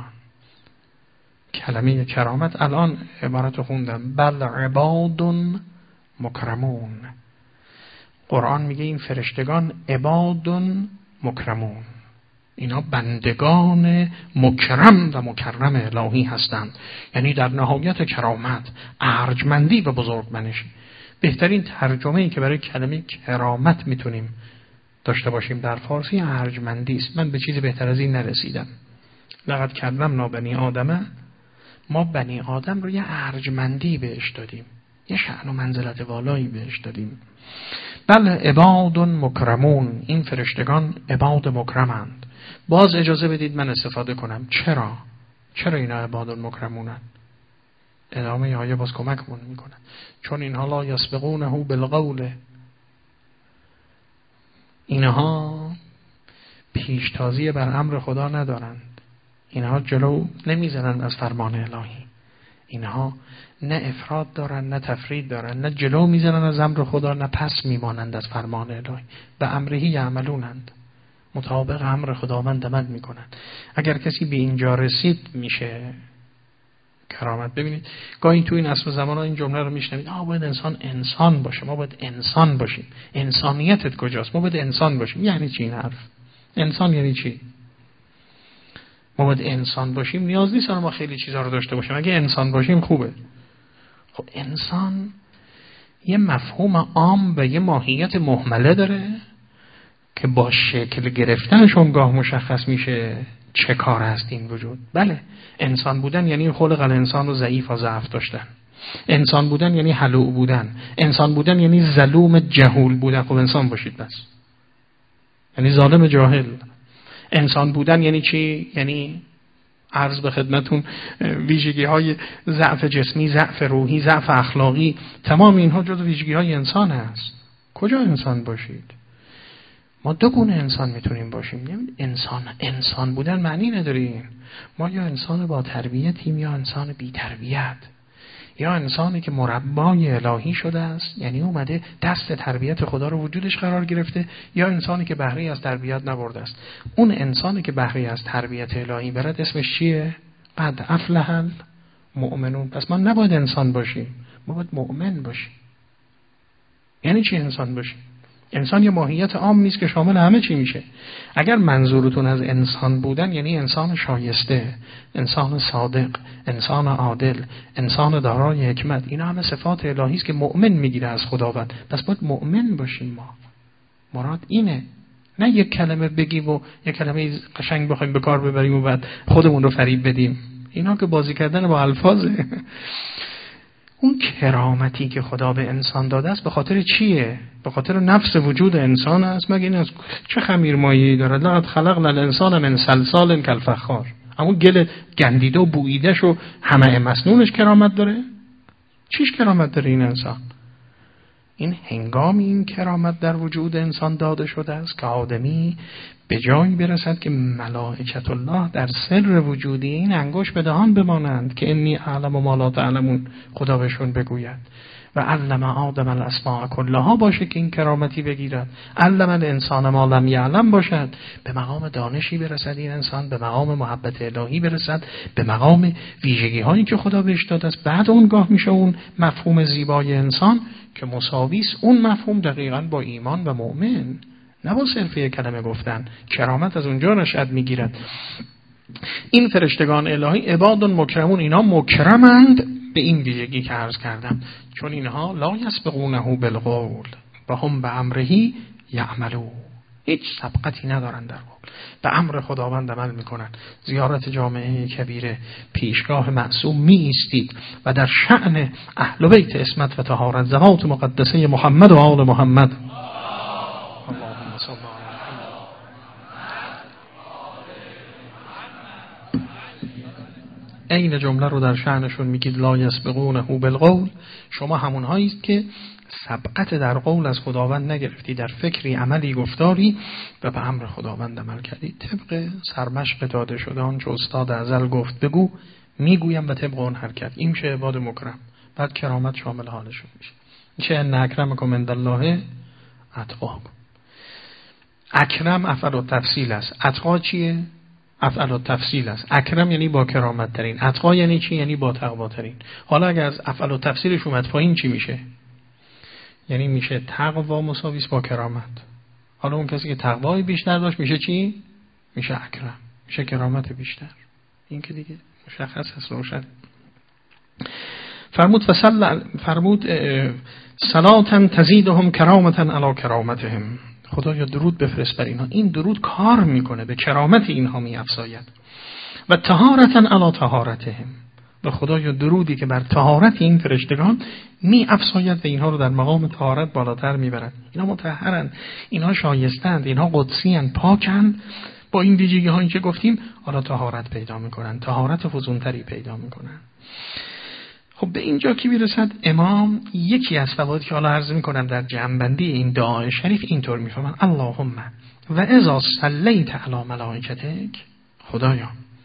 کلمه کرامت الان عبارت خوندم بل عباد مکرمون. قرآن میگه این فرشتگان عباد مکرمون، اینا بندگان مکرم و مکرم الهی هستند، یعنی در نهایت کرامت، ارجمندی و بزرگمنشی. بهترین ترجمه‌ای که برای کلمه کرامت میتونیم داشته باشیم در فارسی ارجمندی است. من به چیزی بهتر از این نرسیدم. لقد کرمنا بنی آدم، ما بنی آدم رو یه ارجمندی بهش دادیم، یه شأن و منزلت والایی بهش دادیم. بل عباد مکرمون، این فرشتگان عباد مکرمند. باز اجازه بدید من استفاده کنم. چرا؟ چرا اینا عباد مکرمونند؟ ادامه آیه باز کمکمون میکنه. چون اینها لا یسبقونه بالقول، اینها پیشتازی بر امر خدا ندارند، اینها جلو نمیزنند از فرمان الهی، اینها نه افراد دارن نه تفرید دارن، نه جلو میزنن از امر خدا نه پس میمانند از فرمان الهی. به امرهی یعملونند، مطابق امر خداوند عمل میکنند. اگر کسی به اینجا رسید میشه کرامت. ببینید گاهی تو این عصر زمان ها این جمله رو میشنوید، آ باید انسان انسان باشه، ما باید انسان باشیم. انسانیتت کجاست؟ ما باید انسان باشیم. یعنی چی این حرف؟ انسان یعنی چی؟ ما باید انسان باشیم، نیاز نیست ما خیلی چیزا رو داشته باشیم. اگه انسان باشیم خوبه. خب انسان یه مفهوم عام و یه ماهیت مهمله داره که با شکل گرفتنش اونگاه مشخص میشه چه کار هست این وجود. بله، انسان بودن یعنی خلق الانسان رو ضعیف و ضعف داشتن. انسان بودن یعنی هلوع بودن. انسان بودن یعنی ظلوم جهول بودن. خب انسان باشید بس. یعنی ظالم جاهل. انسان بودن یعنی چی؟ یعنی عرض به خدمتون ویژگی های ضعف جسمی، ضعف روحی، ضعف اخلاقی، تمام اینها جزو ویژگی های انسان هست. کجا انسان باشید؟ ما دو گونه انسان میتونیم باشیم. انسان انسان بودن معنی نداره ما یا انسان با تربیتیم یا انسان بی تربیت، یا انسانی که مربای الهی شده است، یعنی اومده دست تربیت خدا رو وجودش قرار گرفته، یا انسانی که بهره از تربیت نبرده است. اون انسانی که بهره از تربیت الهی برد اسمش چیه؟ قد افلح المؤمنون. پس ما نباید انسان باشیم، ما باید مؤمن باشیم. یعنی چی انسان باشیم؟ انسان یه ماهیت عام نیست که شامل همه چی میشه. اگر منظورتون از انسان بودن یعنی انسان شایسته، انسان صادق، انسان عادل، انسان دارای حکمت، اینا همه صفات الهی است که مؤمن میگیره از خداوند. پس باید مؤمن باشیم. ما مراد اینه، نه یک کلمه بگیم و یک کلمه قشنگ بخوایم به کار ببریم و بعد خودمون رو فریب بدیم. اینا که بازی کردن با الفاظه. اون کرامتی که خدا به انسان داده است به خاطر چیه؟ به خاطر نفس وجود انسان است. مگه این از چه خمیرمایه‌ای داره؟ لقد خلقنا الانسان من صلصال کالفخار. اما گل گندیده و بوییده‌ش و همه مسنونش کرامت داره؟ چیش کرامت داره این انسان؟ این هنگامی این کرامت در وجود انسان داده شده است که آدمی به جایی برسد که ملائکت الله در سر وجودی این انگشت به دهان بمانند که انی اعلم ما لا تعلمون، خدا بهشون بگوید و علم آدم الاسماء کلها باشه که این کرامتی بگیرد. علم الانسان ما لم یعلم باشد، به مقام دانشی برسد این انسان، به مقام محبت الهی برسد، به مقام ویژگی هایی که خدا بهش داده است. بعد اونگاه میشه اون مفهوم زیبای انسان که مساوی است اون مفهوم دقیقاً با ایمان و مؤمن، نه با صرف یک کلمه گفتن. کرامت از اونجا نشأت میگیرد. این فرشتگان الهی عباد مکرمون، اینا مکرمند به این ویژگی که عرض کردم، چون اینها لا یسبقونه بالقول و هم به امرهی یعملون. هیچ سبقتی ندارن در قول، به امر خداوند عمل میکنن. زیارت جامعه کبیر پیشگاه معصوم می ایستید و در شأن اهل بیت عصمت و طهارت ذوات مقدسه محمد و آل محمد اللهم صل علی این جمله رو در شأنشون میگید لا یسبقونه بالقول. شما همون هایید که سبقت در قول از خداوند نگرفتی، در فکری، عملی، گفتاری و به امر خداوند عمل کردی طبق سرمشق داده شده آن چه استاد ازل گفت بگو میگویم و طبق اون حرکت. این میشه عباد مکرم. بعد کرامت شامل حالشون میشه. چه ان اکرمکم عند الله اتقاکم. اکرم افعل التفصیل است. اتقا چیه؟ افعل التفصیل است. اکرم یعنی با کرامت ترین، اتقا یعنی چی؟ یعنی با تقوا ترین. حالا اگه از افعل التفصیلش اومد پایین چی میشه؟ یعنی میشه تقوا مساوی با کرامت. حالا اون کسی که تقوای بیشتر داشت میشه چی؟ میشه اکرم، میشه کرامت بیشتر. این که دیگه مشخص است، روشن. فرمود فصل فرمود صلاتن تزیدهم کرامتن علی کرامتهم. خدایا درود بفرست بر اینها. این درود کار میکنه، به کرامت اینها میافزاید. و طهارتن علی طهارتهم. و خدایا درودی که بر طهارت این فرشتگان می افزاید و اینها رو در مقام طهارت بالاتر میبرند. اینها مطهرند، اینها شایستند، اینها قدسی‌اند، پاکند. با این ویژگی هایی که گفتیم حالا طهارت پیدا میکنن، طهارت فزونتری پیدا میکنن. خب به اینجا که میرسد امام یکی از فواید که حالا عرض میکنم در جمع‌بندی این دعای شریف اینطور میفهمن: اللهم و اذا صلیت علی ملائکتک، خدایا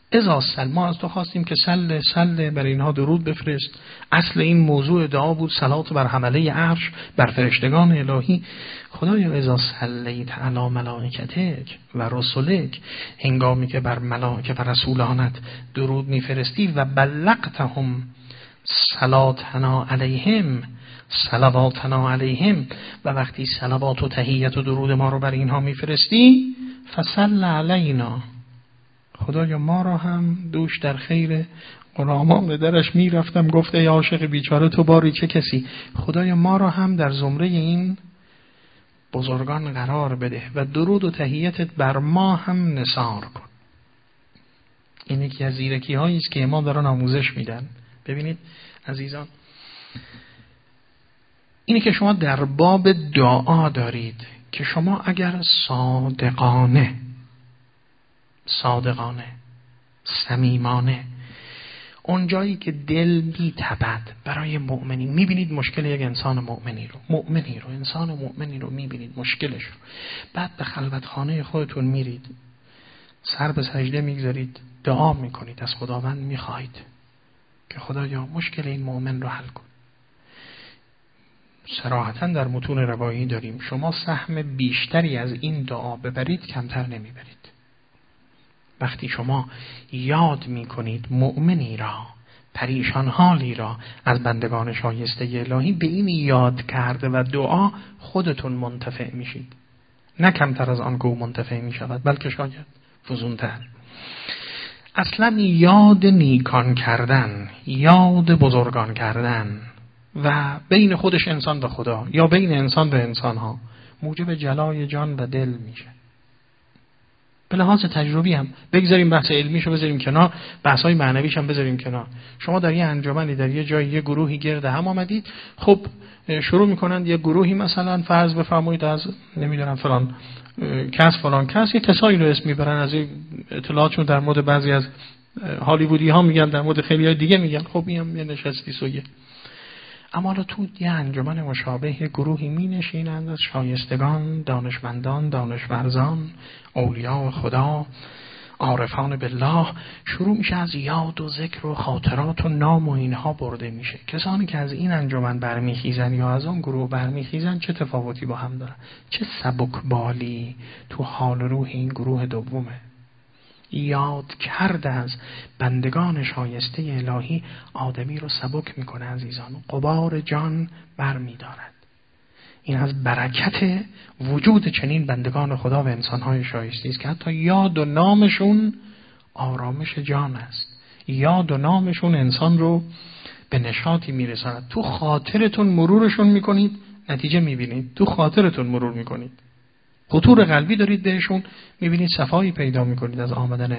اذا سل، ما از تو خواستیم که سل سل بر اینها درود بفرست. اصل این موضوع دعا بود صلات بر حمله عرش، بر فرشتگان الهی. خدایا اذا صلیت علی ملائکتک و رسلک، هنگامی که بر ملائکه و رسولانت درود میفرستی، و بلغتهم صلاتنا علیهم صلواتنا علیهم، و وقتی صلوات و تحیت و درود ما رو بر اینها میفرستی، فصل علینا، خدایا ما را هم دوش در خیر غلامان به درش میرفتم گفته ای عاشق بیچاره تو باری چه کسی، خدایا ما را هم در زمره این بزرگان قرار بده و درود و تحیتت بر ما هم نثار کن. این یکی از زیرکی هایی است که امام دارن آموزش میدن. ببینید عزیزان، اینی که شما در باب دعا دارید که شما اگر صادقانه صادقانه صمیمانه اون جایی که دل میتپد برای مؤمنی، میبینید مشکل یک انسان مؤمنی رو مؤمنی رو انسان مؤمنی رو میبینید مشکلش رو، بعد به خلوتخانه خودتون میرید، سر به سجده میگذارید، دعا میکنید، از خداوند میخواید که خدایا مشکل این مؤمن رو حل کن. صراحتا در متون روایی داریم شما سهم بیشتری از این دعا ببرید کمتر نمیبرید. وقتی شما یاد میکنید مؤمنی را، پریشان حالی را از بندگان شایسته الهی، به این یاد کرده و دعا خودتون منتفع میشید، نه کمتر از آن که او منتفع میشود، بلکه شاید فزونتر. اصلا یاد نیکان کردن، یاد بزرگان کردن و بین خودش انسان و خدا یا بین انسان و انسان ها موجب جلای جان و دل میشه. به لحاظ تجربی هم بگذاریم بحث علمیشو بذاریم کنار، بحث‌های معنویش هم بذاریم کنار. شما در یه انجمنی در یه جایی یه گروهی گرد هم آمدید، خب شروع میکنند یه گروهی مثلا فرض بفرمایید از نمیدونم فلان کس فلان کس یه کسایی رو اسم میبرن، از این اطلاعاتشون در مورد بعضی از هالیوودی ها میگن، در مورد خیلی های دیگه میگن، خب این یه نشستی سویه. اما تو یه انجمن مشابه یه گروهی می نشینند از شایستگان، دانشمندان، دانشورزان، اولیاء خدا، عارفان بالله، شروع میشه از یاد و ذکر و خاطرات و نام و اینها برده میشه. کسانی که از این انجمن برمیخیزن یا از اون گروه برمیخیزن چه تفاوتی با هم دارن؟ چه سبکبالی تو حال روح این گروه دومه. یاد کرده از بندگان شایسته الهی آدمی رو سبک میکنه عزیزان، غبار جان بر میدارد. این از برکت وجود چنین بندگان خدا و انسانهای شایسته است که حتی یاد و نامشون آرامش جان است. یاد و نامشون انسان رو به نشاطی میرساند. تو خاطرتون مرورشون میکنید، نتیجه میبینید، تو خاطرتون مرور میکنید، خطور قلبی دارید بهشون، میبینید صفایی پیدا میکنید از آمدن،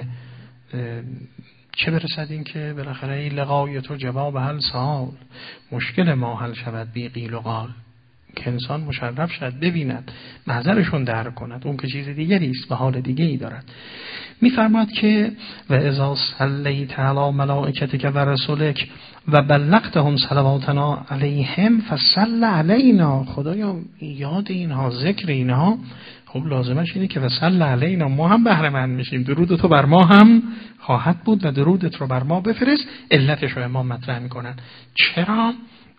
چه برسد این که بالاخره ای لقای تو جواب حل سال، مشکل ما حل شود بی قیل و قال، که انسان مشرف شد ببیند محضرشون درک کند، اون که چیز دیگری است و حال دیگری دارد. میفرماد که و اذا صلیت علی ملائکتک و رسولک و بلغتهم صلواتنا علیهم فصل علینا، خدایا یاد اینها، ذکر اینها، خب لازمش اینه که وصل علینا، ما هم بهره مند میشیم، درود تو بر ما هم خواهد بود و درودت رو بر ما بفرست. علتش رو امام مطرح میکنن. چرا؟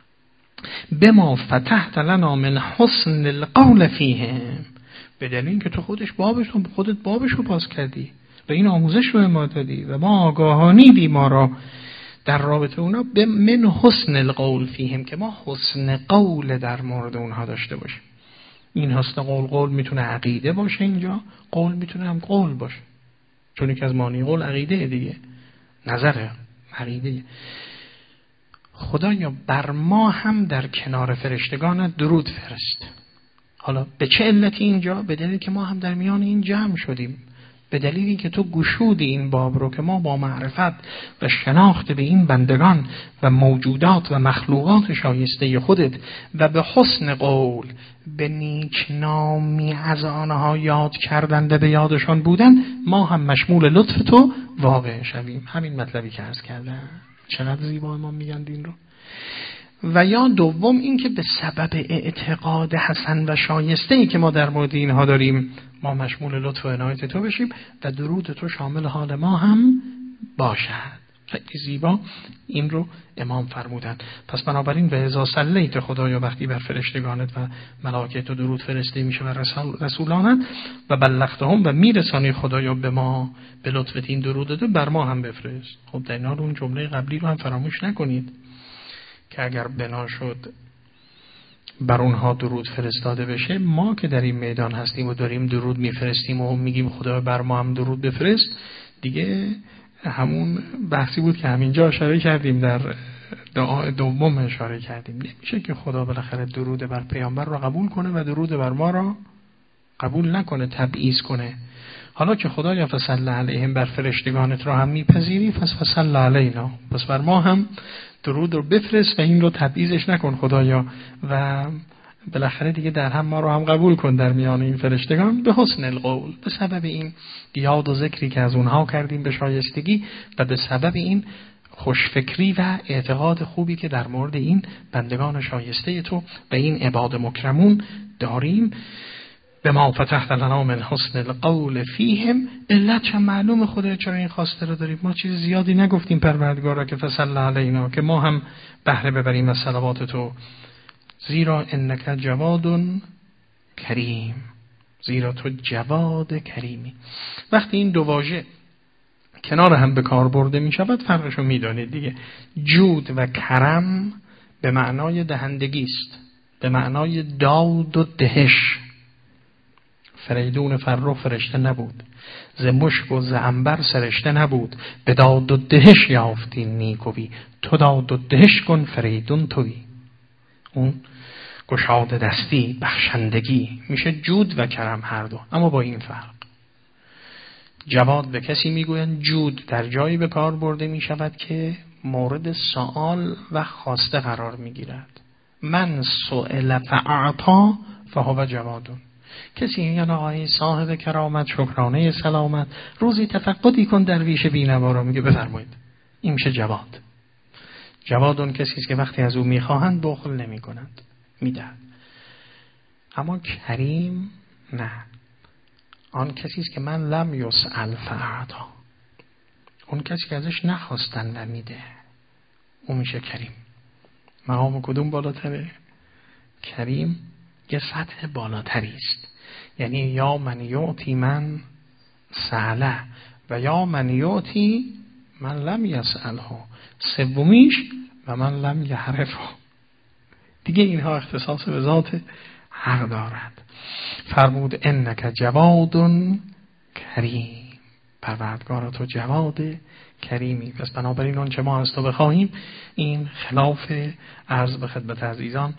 بما فتحت لنا من حسن القول فیهم، به دلیل اینکه تو خودش بابش تو خودت بابش رو باز کردی و این آموزش رو ما دادی و ما آگاهانیدی ما را در رابطه اونا به من حسن القول فیهم، که ما حسن قول در مورد اونها داشته باشیم. این حسن قول، قول میتونه عقیده باشه، اینجا قول میتونه هم قول باشه، چون که از معنی قول عقیده دیگه، نظر عقیده. خدایا بر ما هم در کنار فرشتگانت درود فرست. حالا به چه علتی اینجا؟ به دلیلی که ما هم در میان این جمع شدیم، به دلیلی که تو گشودی این باب رو که ما با معرفت و شناخت به این بندگان و موجودات و مخلوقات شایسته خودت و به حسن قول، به نیکنامی از آنها یاد کردن و به یادشان بودن، ما هم مشمول لطف تو واقع شویم. همین مطلبی که عرض کردم. چقدر زیبا ما میگن دین رو. و یا دوم این که به سبب اعتقاد حسن و شایسته‌ای که ما در مورد اینها داریم، ما مشمول لطف و عنایت تو بشیم و درود تو شامل حال ما هم باشد. خیلی زیبا این رو امام فرمودن. پس بنابراین و اذا صلیت خدایا وقتی بر فرشتگانت و ملائکت و درود فرسته میشه و رسولانت و بلغتهم و میرسانی خدایا به ما به لطفت این درودت بر ما هم بفرست. خب در این حال اون جمله قبلی رو هم فراموش نکنید که اگر بنا شد بر اونها درود فرستاده بشه، ما که در این میدان هستیم و داریم درود میفرستیم و میگیم خدا بر ما هم درود بفرست، دیگه همون بحثی بود که همینجا اشاره کردیم، در دعا دوم اشاره کردیم. نمیشه که خدا بالاخره درود بر پیامبر را قبول کنه و درود بر ما را قبول نکنه، تبعیض کنه. حالا که خدایا فصل علیهم بر فرشتگانت را هم میپذیری، پس فصل علینا، پس بر ما هم درود رو بفرست و این رو تبعیضش نکن خدایا و بالاخره دیگه در هم ما رو هم قبول کن در میان این فرشتگان به حسن القول، به سبب این یاد و ذکری که از اونها کردیم به شایستگی و به سبب این خوشفکری و اعتقاد خوبی که در مورد این بندگان شایسته تو و این عباد مکرمون داریم. به ما فتحت لنا من حسن القول فیهم. علت چه معلوم خدا چرا این خواسته رو داریم. ما چیز زیادی نگفتیم پروردگارا که فصل علینا که ما هم بهره ببریم از صلوات تو. زیرا انک جواد کریم، زیرا تو جواد کریمی. وقتی این دو واژه کنار هم به کار برده می شود فرقشو می دانید دیگه. جود و کرم به معنای دهندگی است، به معنای داد و دهش. فریدون فرخ فرشته نبود، ز مشک و ز عنبر سرشته نبود، به داد و دهش یافتی نیکویی، تو داد و دهش کن فریدون تویی. اون گشاده دستی، بخشندگی میشه جود و کرم هر دو، اما با این فرق. جواد به کسی میگویند، جود در جایی به کار برده میشود که مورد سوال و خواسته قرار میگیرد. من سئل فاعطا فهو جوادون. کسی میگن آقای صاحب کرامت شکرانه سلامت روزی تفقدی کن درویش بی‌نوا را، میگه بفرمایید، این میشه جواد. جوادون کسی است که وقتی از او میخواهند بخل نمی کنند، میدهند. اما کریم نه، آن کسی است که من لم یسأل فاعطا، اون کسی که ازش نخواستن و میده، اون میشه کریم. مقام کدوم بالاتره؟ کریم یه سطح بالاتری است. یعنی یا من یعطی من سأله و یا من یعطی من لم یسأله. سومیش و من لم یعرفه. دیگه اینها اختصاص به ذات حق دارد. فرمود انک جواد کریم، پروردگار تو جواد کریمی. پس بنابراین اون چه ما از تو بخواهیم این خلاف عرض به خدمت عزیزان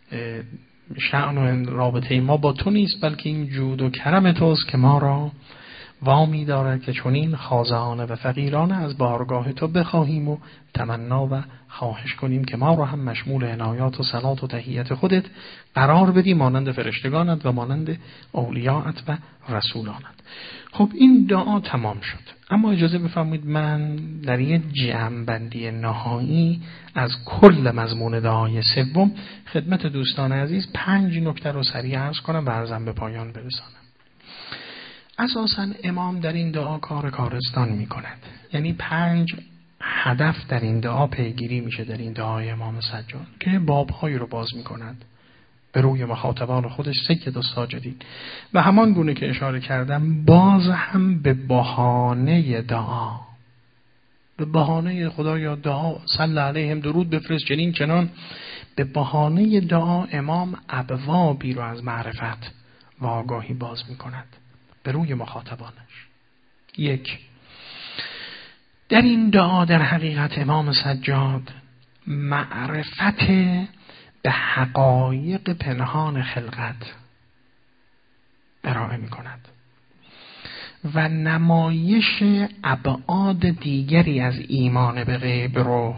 شأن و رابطه ما با تو نیست، بلکه این جود و کرم توست که ما را وامی دارد که چنین خاضعانه و فقیرانه از بارگاه تو بخواهیم و تمنا و خواهش کنیم که ما را هم مشمول عنایات و صلات و تحیت خودت قرار بدی، مانند فرشتگانت و مانند اولیاءت و رسولانت. خب این دعا تمام شد، اما اجازه بفرمایید من در یک جمع‌بندی نهایی از کل مضمون دعای سوم خدمت دوستان عزیز پنج نکته رو سریع عرض کنم و عرضم به پایان برسانم. اساساً امام در این دعا کار کارستان می کند، یعنی پنج هدف در این دعا پیگیری میشه در این دعای امام سجاد که باب‌هایی رو باز می کند به روی مخاطبان خودش سید الساجدین و همان گونه که اشاره کردم باز هم به بهانه دعا، به بهانه خدایا دعا صلی علیهم درود بفرست چنین چنان، به بهانه دعا امام ابوابی رو از معرفت و آگاهی باز می کند به روی مخاطبانش. یک، در این دعا در حقیقت امام سجاد معرفت به حقایق پنهان خلقت ارائه می کند و نمایش ابعاد دیگری از ایمان به غیب رو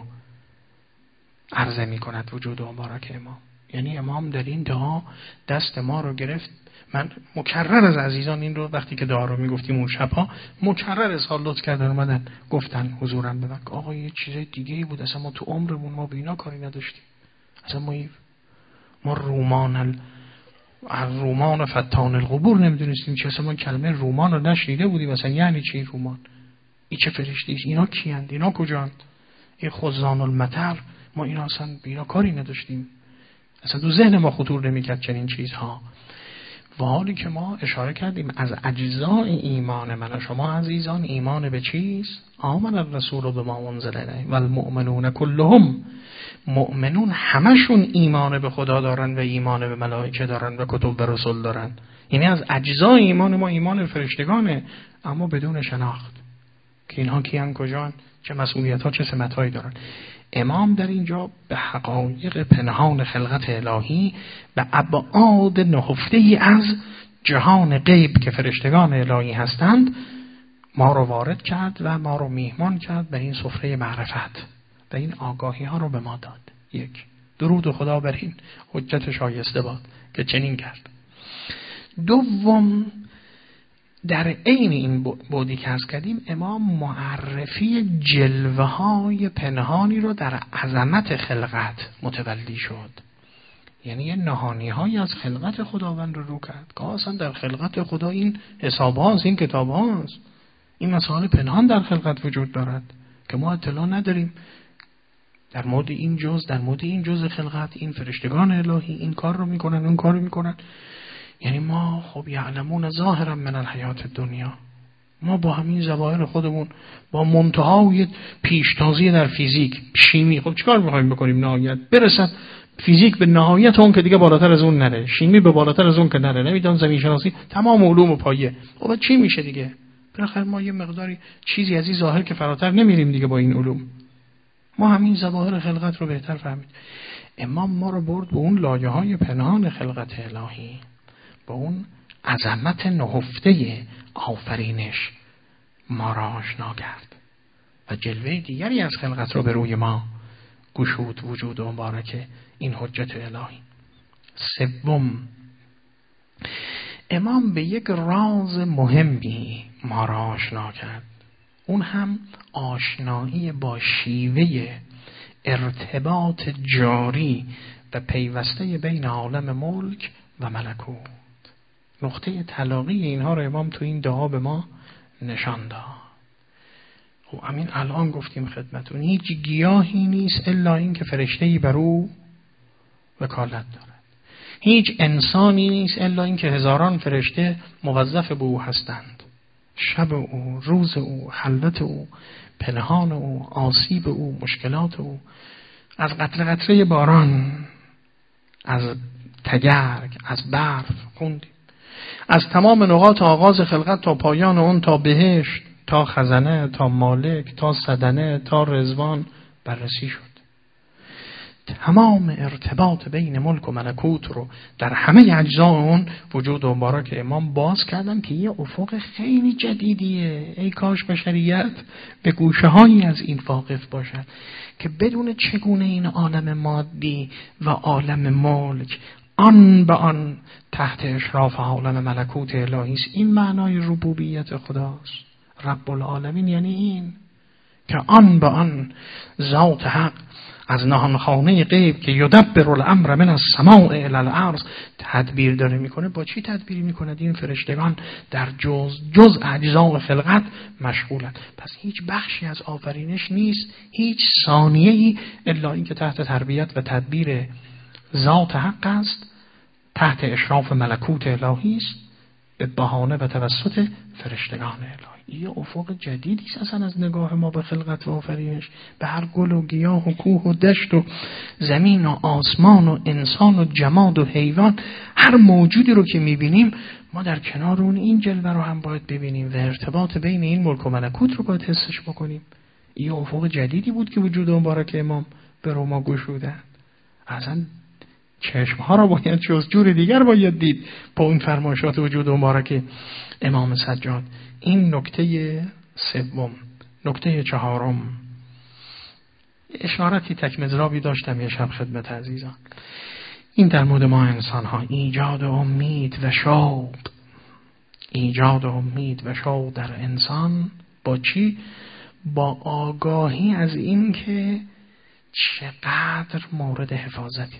عرضه می کند وجود مبارک امام. یعنی امام در این دعا دست ما رو گرفت. من مکرر از عزیزان این رو وقتی که دعا رو میگفتیم اون شبها مکرر اظهار لطف کردن، اومدن گفتن حضورم ببن آقا یه چیزای دیگه ای بود اصلا ما تو عمرمون ما به اینا کاری نداشتیم، اصلا ما ما رومان ال... رومان فتان القبور نمیدونستیم چه، اصلا ما کلمه رومان رو نشنیده بودیم، اصلا یعنی چی رومان؟ این چه فرشتیست؟ اینا کیند؟ اینا کجاند؟ این خزان المطر، ما اینا اصلا اینا کاری نداشتیم، اصلا تو ذهن ما خطور نمیکرد چنین چیزها. و حالی که ما اشاره کردیم از اجزای ایمان من و شما عزیزان ایمان به چیز؟ آمن الرسول بما انزل الیه والمؤمنون کلهم، مؤمنون همشون ایمان به خدا دارن و ایمان به ملائکه دارن و کتب و رسول دارن. یعنی از اجزای ایمان ما ایمان به فرشتگانه، اما بدون شناخت که اینها کیان، کجان، چه مسئولیت ها، چه سمت هایی دارن. امام در اینجا به حقایق پنهان خلقت الهی، به ابعاد نهفته ای از جهان غیب که فرشتگان الهی هستند ما رو وارد کرد و ما رو میهمان کرد به این سفره معرفت و این آگاهی ها رو به ما داد. یک، درود خدا بر این حجت شایسته باد که چنین کرد. دوم، در عین این بودی که از کردیم امام معرفی جلوه های پنهانی رو در عظمت خلقت متولی شد. یعنی یه نهانی های از خلقت خداوند رو رو کرد که اصلا در خلقت خدا این حساب هاست، این کتاب هاست، این مسائل پنهان در خلقت وجود دارد که ما اطلاع نداریم. در مورد این جز در مورد این جز خلقت این فرشتگان الهی این کار رو میکنن، اون کار رو میکنن. یعنی ما خب یعلمون ظاهرا من الحیات دنیا، ما با همین ظواهر خودمون با منتهای پیشتازی در فیزیک شیمی خب چیکار می‌خوایم بکنیم؟ نهایت برسد فیزیک به نهایت اون که دیگه بالاتر از اون نره، شیمی به بالاتر از اون که نره، نمیدونم زمین شناسی، تمام علوم و پایه. خب چی میشه دیگه؟ بالاخره ما یه مقداری چیزی از این ظاهر که فراتر نمیریم دیگه با این علوم. ما همین ظواهر خلقت رو بهتر فهمید. امام ما رو برد به اون لایه‌های پنهان خلقت الهی، با اون عظمت نهفته آفرینش ما را آشنا کرد و جلوه دیگری از خلقت رو به روی ما گشود وجود و مبارک این حجت الهی. سوم، امام به یک راز مهمی ما را آشنا کرد، اون هم آشنایی با شیوه ارتباط جاری و پیوسته بین عالم ملک و ملکوت. نقطه تلاقی اینها رو امام تو این دعا به ما نشان داد. خب همین الان گفتیم خدمتون هیچ گیاهی نیست الا این که فرشته‌ای بر او وکالت دارد، هیچ انسانی نیست الا این که هزاران فرشته موظف به او هستند. شب او، روز او، حلت او، پنهان او، آسیب او، مشکلات او، از قطره قطره باران، از تگرگ، از برف خوندیم، از تمام نقاط آغاز خلقت تا پایان اون، تا بهشت، تا خزنه، تا مالک، تا صدنه، تا رضوان بررسی شد. تمام ارتباط بین ملک و ملکوت رو در همه اجزا اون وجود و مبارک امام باز کردن که یه افق خیلی جدیدیه. ای کاش بشریت به گوشه هایی از این واقف باشد که بدون چگونه این عالم مادی و عالم ملک آن به آن تحت اشراف عالم ملکوت الهی است. این معنای ربوبیت خداست. رب العالمین یعنی این که آن به آن ذات حق از نهانخانه غیب که یدبر الامر من السماء الی الارض تدبیر داره میکنه. با چی تدبیر میکنه؟ این فرشتگان در جز جز اجزاء خلقت مشغولند. پس هیچ بخشی از آفرینش نیست، هیچ ثانیه‌ای الا این که تحت تربیت و تدبیر ذات حق است، تحت اشراف ملکوت الهی است، به بهانه و توسط فرشتگان الهی. یه افق جدیدی است اصلا از نگاه ما به خلقت و آفرینش، به هر گل و گیاه و کوه و دشت و زمین و آسمان و انسان و جماد و حیوان، هر موجودی رو که میبینیم ما در کنار اون این جلوه رو هم باید ببینیم و ارتباط بین این ملک و ملکوت رو باید حسش بکنیم. یه افق جدیدی بود که وجود مبارک امام به رو ما گشودند. اصلا چشمها را باید جز جور دیگر باید دید با این فرمایشات وجود مبارک امام سجاد. این نکته سوم. نکته چهارم، اشارتی تکمزرابی داشتم یه شب خدمت عزیزان. این در مورد ما انسان ها ایجاد امید و شوق، ایجاد امید و شوق در انسان با چی؟ با آگاهی از این که چقدر مورد حفاظتیم،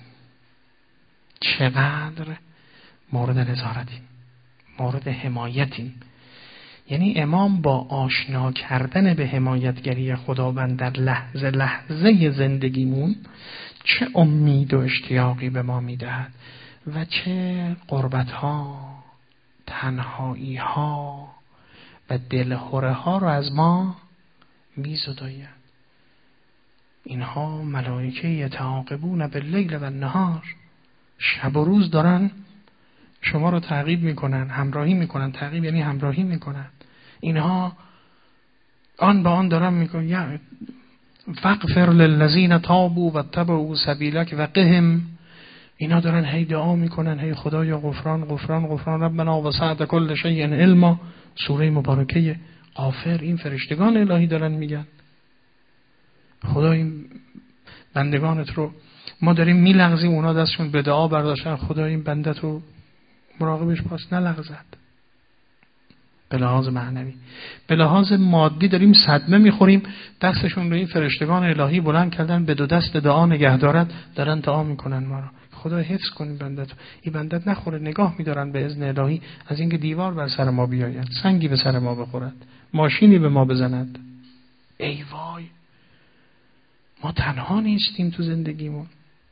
چقدر مورد نظارتیم، مورد حمایتیم. یعنی امام با آشنا کردن به حمایتگری خداوند در لحظه لحظه زندگیمون چه امید و اشتیاقی به ما میدهد و چه قربت‌ها، تنهایی‌ها و دلهره ها رو از ما می‌زداید. اینها ملائکه یتعاقبون باللیل و النهار، شب و روز دارن شما رو تعقیب میکنن، همراهی میکنن. تعقیب یعنی همراهی میکنن. اینها آن به آن دارن میگن فاغفر للذین تابوا واتبعوا سبیلک وقهم. اینا دارن هی دعا میکنن، هی خدایا غفران غفران غفران ربنا وسعت کل شیء علما. سوره مبارکه غافر. این فرشتگان الهی دارن میگن خدا این بندگانت رو، ما داریم میلغزیم، اونا دستشون به دعا برداشتن خدا این بندت رو مراقبش باش نلغزد. به لحاظ معنوی. به لحاظ مادی داریم صدمه میخوریم، دستشون رو این فرشتگان الهی بلند کردن به دو دست دعا نگه دارد، دارن دعا میکنن ما رو خدا حفظ کن بندت، این بندت نخوره. نگاه میدارن به اذن الهی از اینکه دیوار بر سر ما بیاید، سنگی به سر ما بخورد، ماشینی به ما بزند. ای وای، ما تنها نیستیم تو زندگیمون.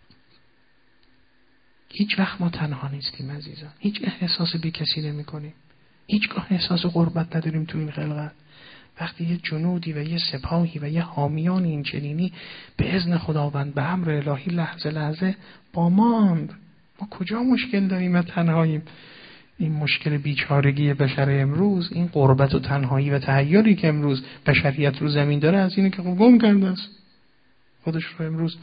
هیچ وقت ما تنها نیستیم عزیزان. هیچ احساس بی کسی نمی کنیم. هیچگاه احساس غربت نداریم تو این خلقت. وقتی یه جنودی و یه سپاهی و یه حامیان این چنینی به اذن خداوند به امر الهی لحظه لحظه با ما اند، ما کجا مشکل داریم و تنهاییم؟ این مشکل بیچارگی بشر امروز، این غربت و تنهایی و تحیری که امروز بشریت رو زمین داره از اینه که گم کرده است خودش رو. امروز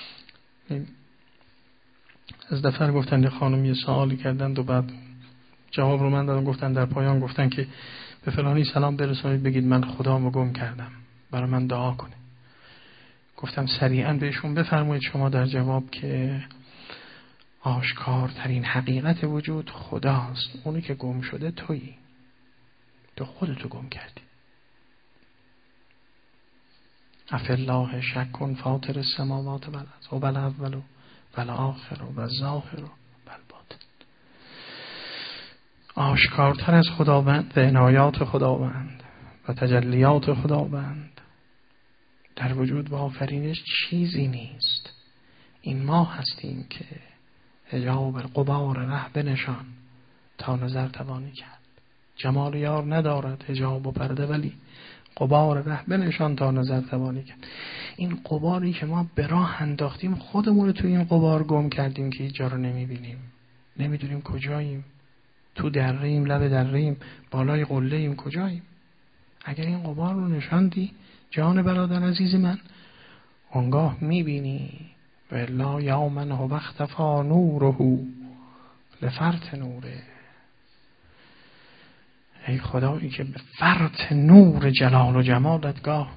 از دفتر گفتن خانم یه سوالی کردند و بعد جواب رو من دادم، گفتن در پایان گفتن که به فلانی سلام برسونید بگید من خدامو گم کردم، برای من دعا کنه. گفتم سریعا بهشون بفرمایید شما در جواب که آشکارترین حقیقت وجود خداست، اونی که گم شده تویی، تو خودتو گم کردی. افالله شک فاطر السماوات والارض و بالاول و بالآخر و بالظاهر و بالباطن. آشکارتر از خداوند و عنایات خداوند و تجلیات خداوند در وجود و آفرینش چیزی نیست. این ما هستیم که حجاب الغبار ره بنشان تا نظر توانی کرد. جمال یار ندارد حجاب و پرده، ولی غبار ره بنشان تا نظر توانی کرد. این غباری که ما به راه انداختیم خودمون رو تو این غبار گم کردیم که هیچ جا رو نمیبینیم، نمیدونیم کجاییم، تو دره‌ایم، لب دره‌ایم، بالای قله‌ایم، کجاییم. اگر این غبار رو نشاندی جان برادر عزیز من، اونگاه میبینی والله یومن هو اختفا نوره لفرط نوره. ای خدایی که به فرط نور جلال و جمالت گاه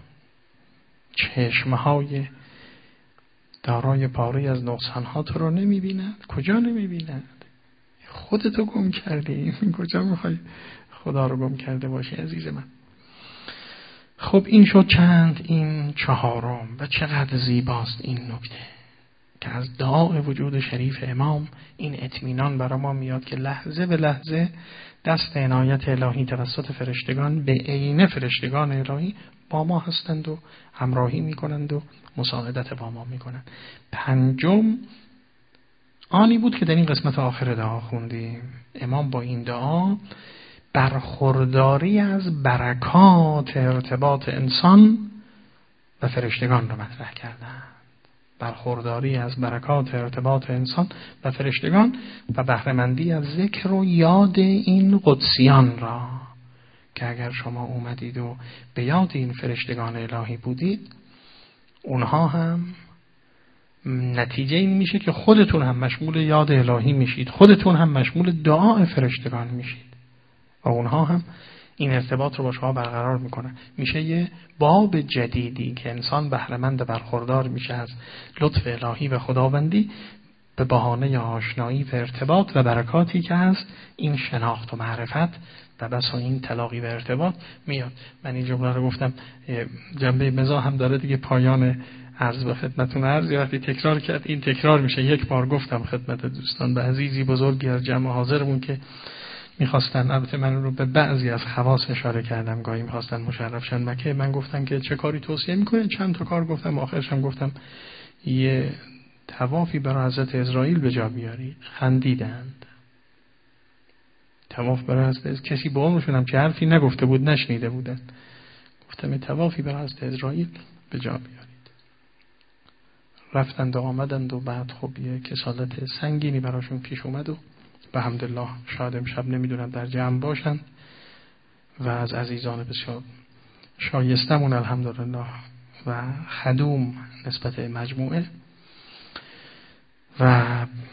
چشمهای دارای پاره از نقصانها تو رو نمیبیند. کجا نمیبیند؟ خودتو گم کردی، کجا میخوای خدا رو گم کرده باشی عزیز من؟ خب این شد چند، این چهارم. و چقدر زیباست این نکته که از دعای وجود شریف امام این اطمینان برای ما میاد که لحظه به لحظه دست عنایت الهی توسط فرشتگان به عین فرشتگان الهی با ما هستند و همراهی میکنند و مساعدت با ما میکنند. پنجم آنی بود که در این قسمت آخر دعا خوندیم. امام با این دعا برخورداری از برکات ارتباط انسان و فرشتگان رو مطرح کردند. برخورداری از برکات ارتباط انسان و فرشتگان و بهره‌مندی از ذکر و یاد این قدسیان را که اگر شما اومدید و به یاد این فرشتگان الهی بودید، اونها هم نتیجه این میشه که خودتون هم مشمول یاد الهی میشید، خودتون هم مشمول دعای فرشتگان میشید و اونها هم این ارتباط رو با شما برقرار میکنن. میشه یه باب جدیدی که انسان بهره‌مند برخوردار میشه از لطف الهی و خداوندی به بهانه آشنایی و ارتباط و برکاتی که از این شناخت و معرفت و بس و این تلاقی و ارتباط میاد. من این جمله رو گفتم، جنبه مزاح هم داره دیگه. پایان عرض به خدمتون عرض وقتی تکرار کرد این تکرار میشه. یک بار گفتم خدمت دوستان به عزیزی بزرگی از جمع حاضرمون که میخواستن، البته من رو به بعضی از خواص اشاره کردم، گاهی میخواستن مشرف شن مکه، من گفتم که چه کاری توصیه میکنه، چند تا کار گفتم، آخرش هم گفتم یه طوافی برای حضرت اسرائیل به جا بیارید. خندیدند. طواف برای حضرت، کسی با عمرشون هم چه حرفی نگفته بود، نشنیده بودن. گفتم یه طوافی برای حضرت اسرائیل به جا بیارید. رفتند و آمدند و بعد خب یه کسالت سنگینی براشون پیش اومد و به حمدالله شاید امشب نمیدونم در جمع باشن و از عزیزان بسیار شایستمون الحمدلله و خدوم نسبت مجموعه و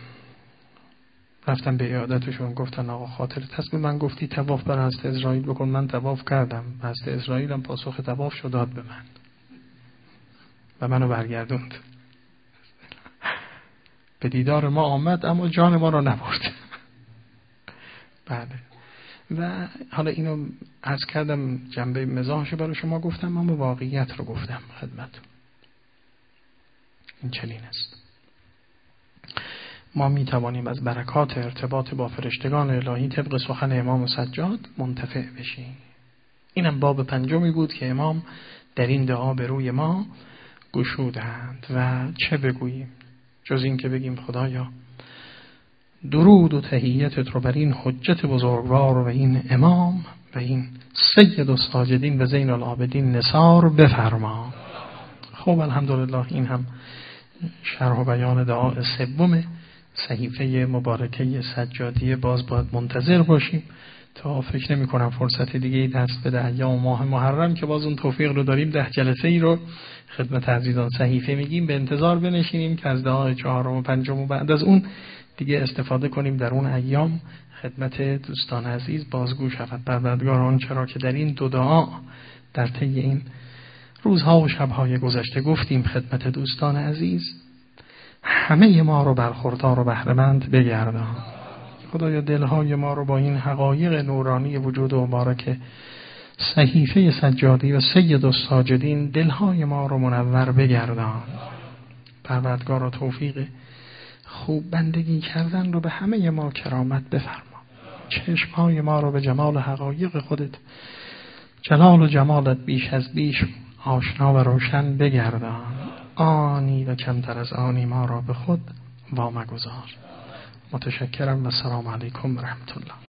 رفتم به عیادتشون. گفتن آقا خاطرت هست به من گفتی طواف بر حضرت اسرائیل بکن؟ من طواف کردم، حضرت اسرائیل هم پاسخ طواف شد داد به من و منو برگردوند. به دیدار ما آمد اما جان ما را نبرد. بله. و حالا اینو عرض کردم جنبه مزاحش برای شما گفتم، اما واقعیت رو گفتم خدمتتون. این چنین است. ما می توانیم از برکات ارتباط با فرشتگان الهی طبق سخن امام سجاد منتفع بشیم. اینم باب پنجمی بود که امام در این دعا به روی ما گشودند. و چه بگوییم جز این که بگیم خدایا درود و تحییتت رو بر این حجت بزرگوار و این امام و این سید الساجدین و زین العابدین نثار بفرما. خب الحمدلله این هم شرح و بیان دعا سوم صحیفه مبارکه سجادیه. باز باید منتظر باشیم تا فکر نمی کنم فرصت دیگه ای دست بده ایام ماه محرم که باز اون توفیق رو داریم ده جلسه ای رو خدمت عزیزان صحیفه میگیم، به انتظار بنشینیم که از دعای چهارم و پنجم و بعد از اون دیگه استفاده کنیم در اون ایام خدمت دوستان عزیز بازگو شود. پروردگار چرا که در این دو دعا در طی این روزها و شبهای گذشته گفتیم خدمت دوستان عزیز، همه ما رو برخوردار و بهره‌مند بگردان. خدایا دلهای ما رو با این حقایق نورانی وجود مبارک صحیفه سجادی و سید الساجدین دلهای ما رو منور بگردان. پروردگار توفیق خوب بندگی کردن رو به همه ما کرامت بفرما. چشمهای ما رو به جمال حقایق خودت، جلال و جمالت بیش از بیش آشنا و روشن بگردان. آنی و کمتر از آنی ما را به خود وامگذار. متشکرم و سلام علیکم و رحمت الله.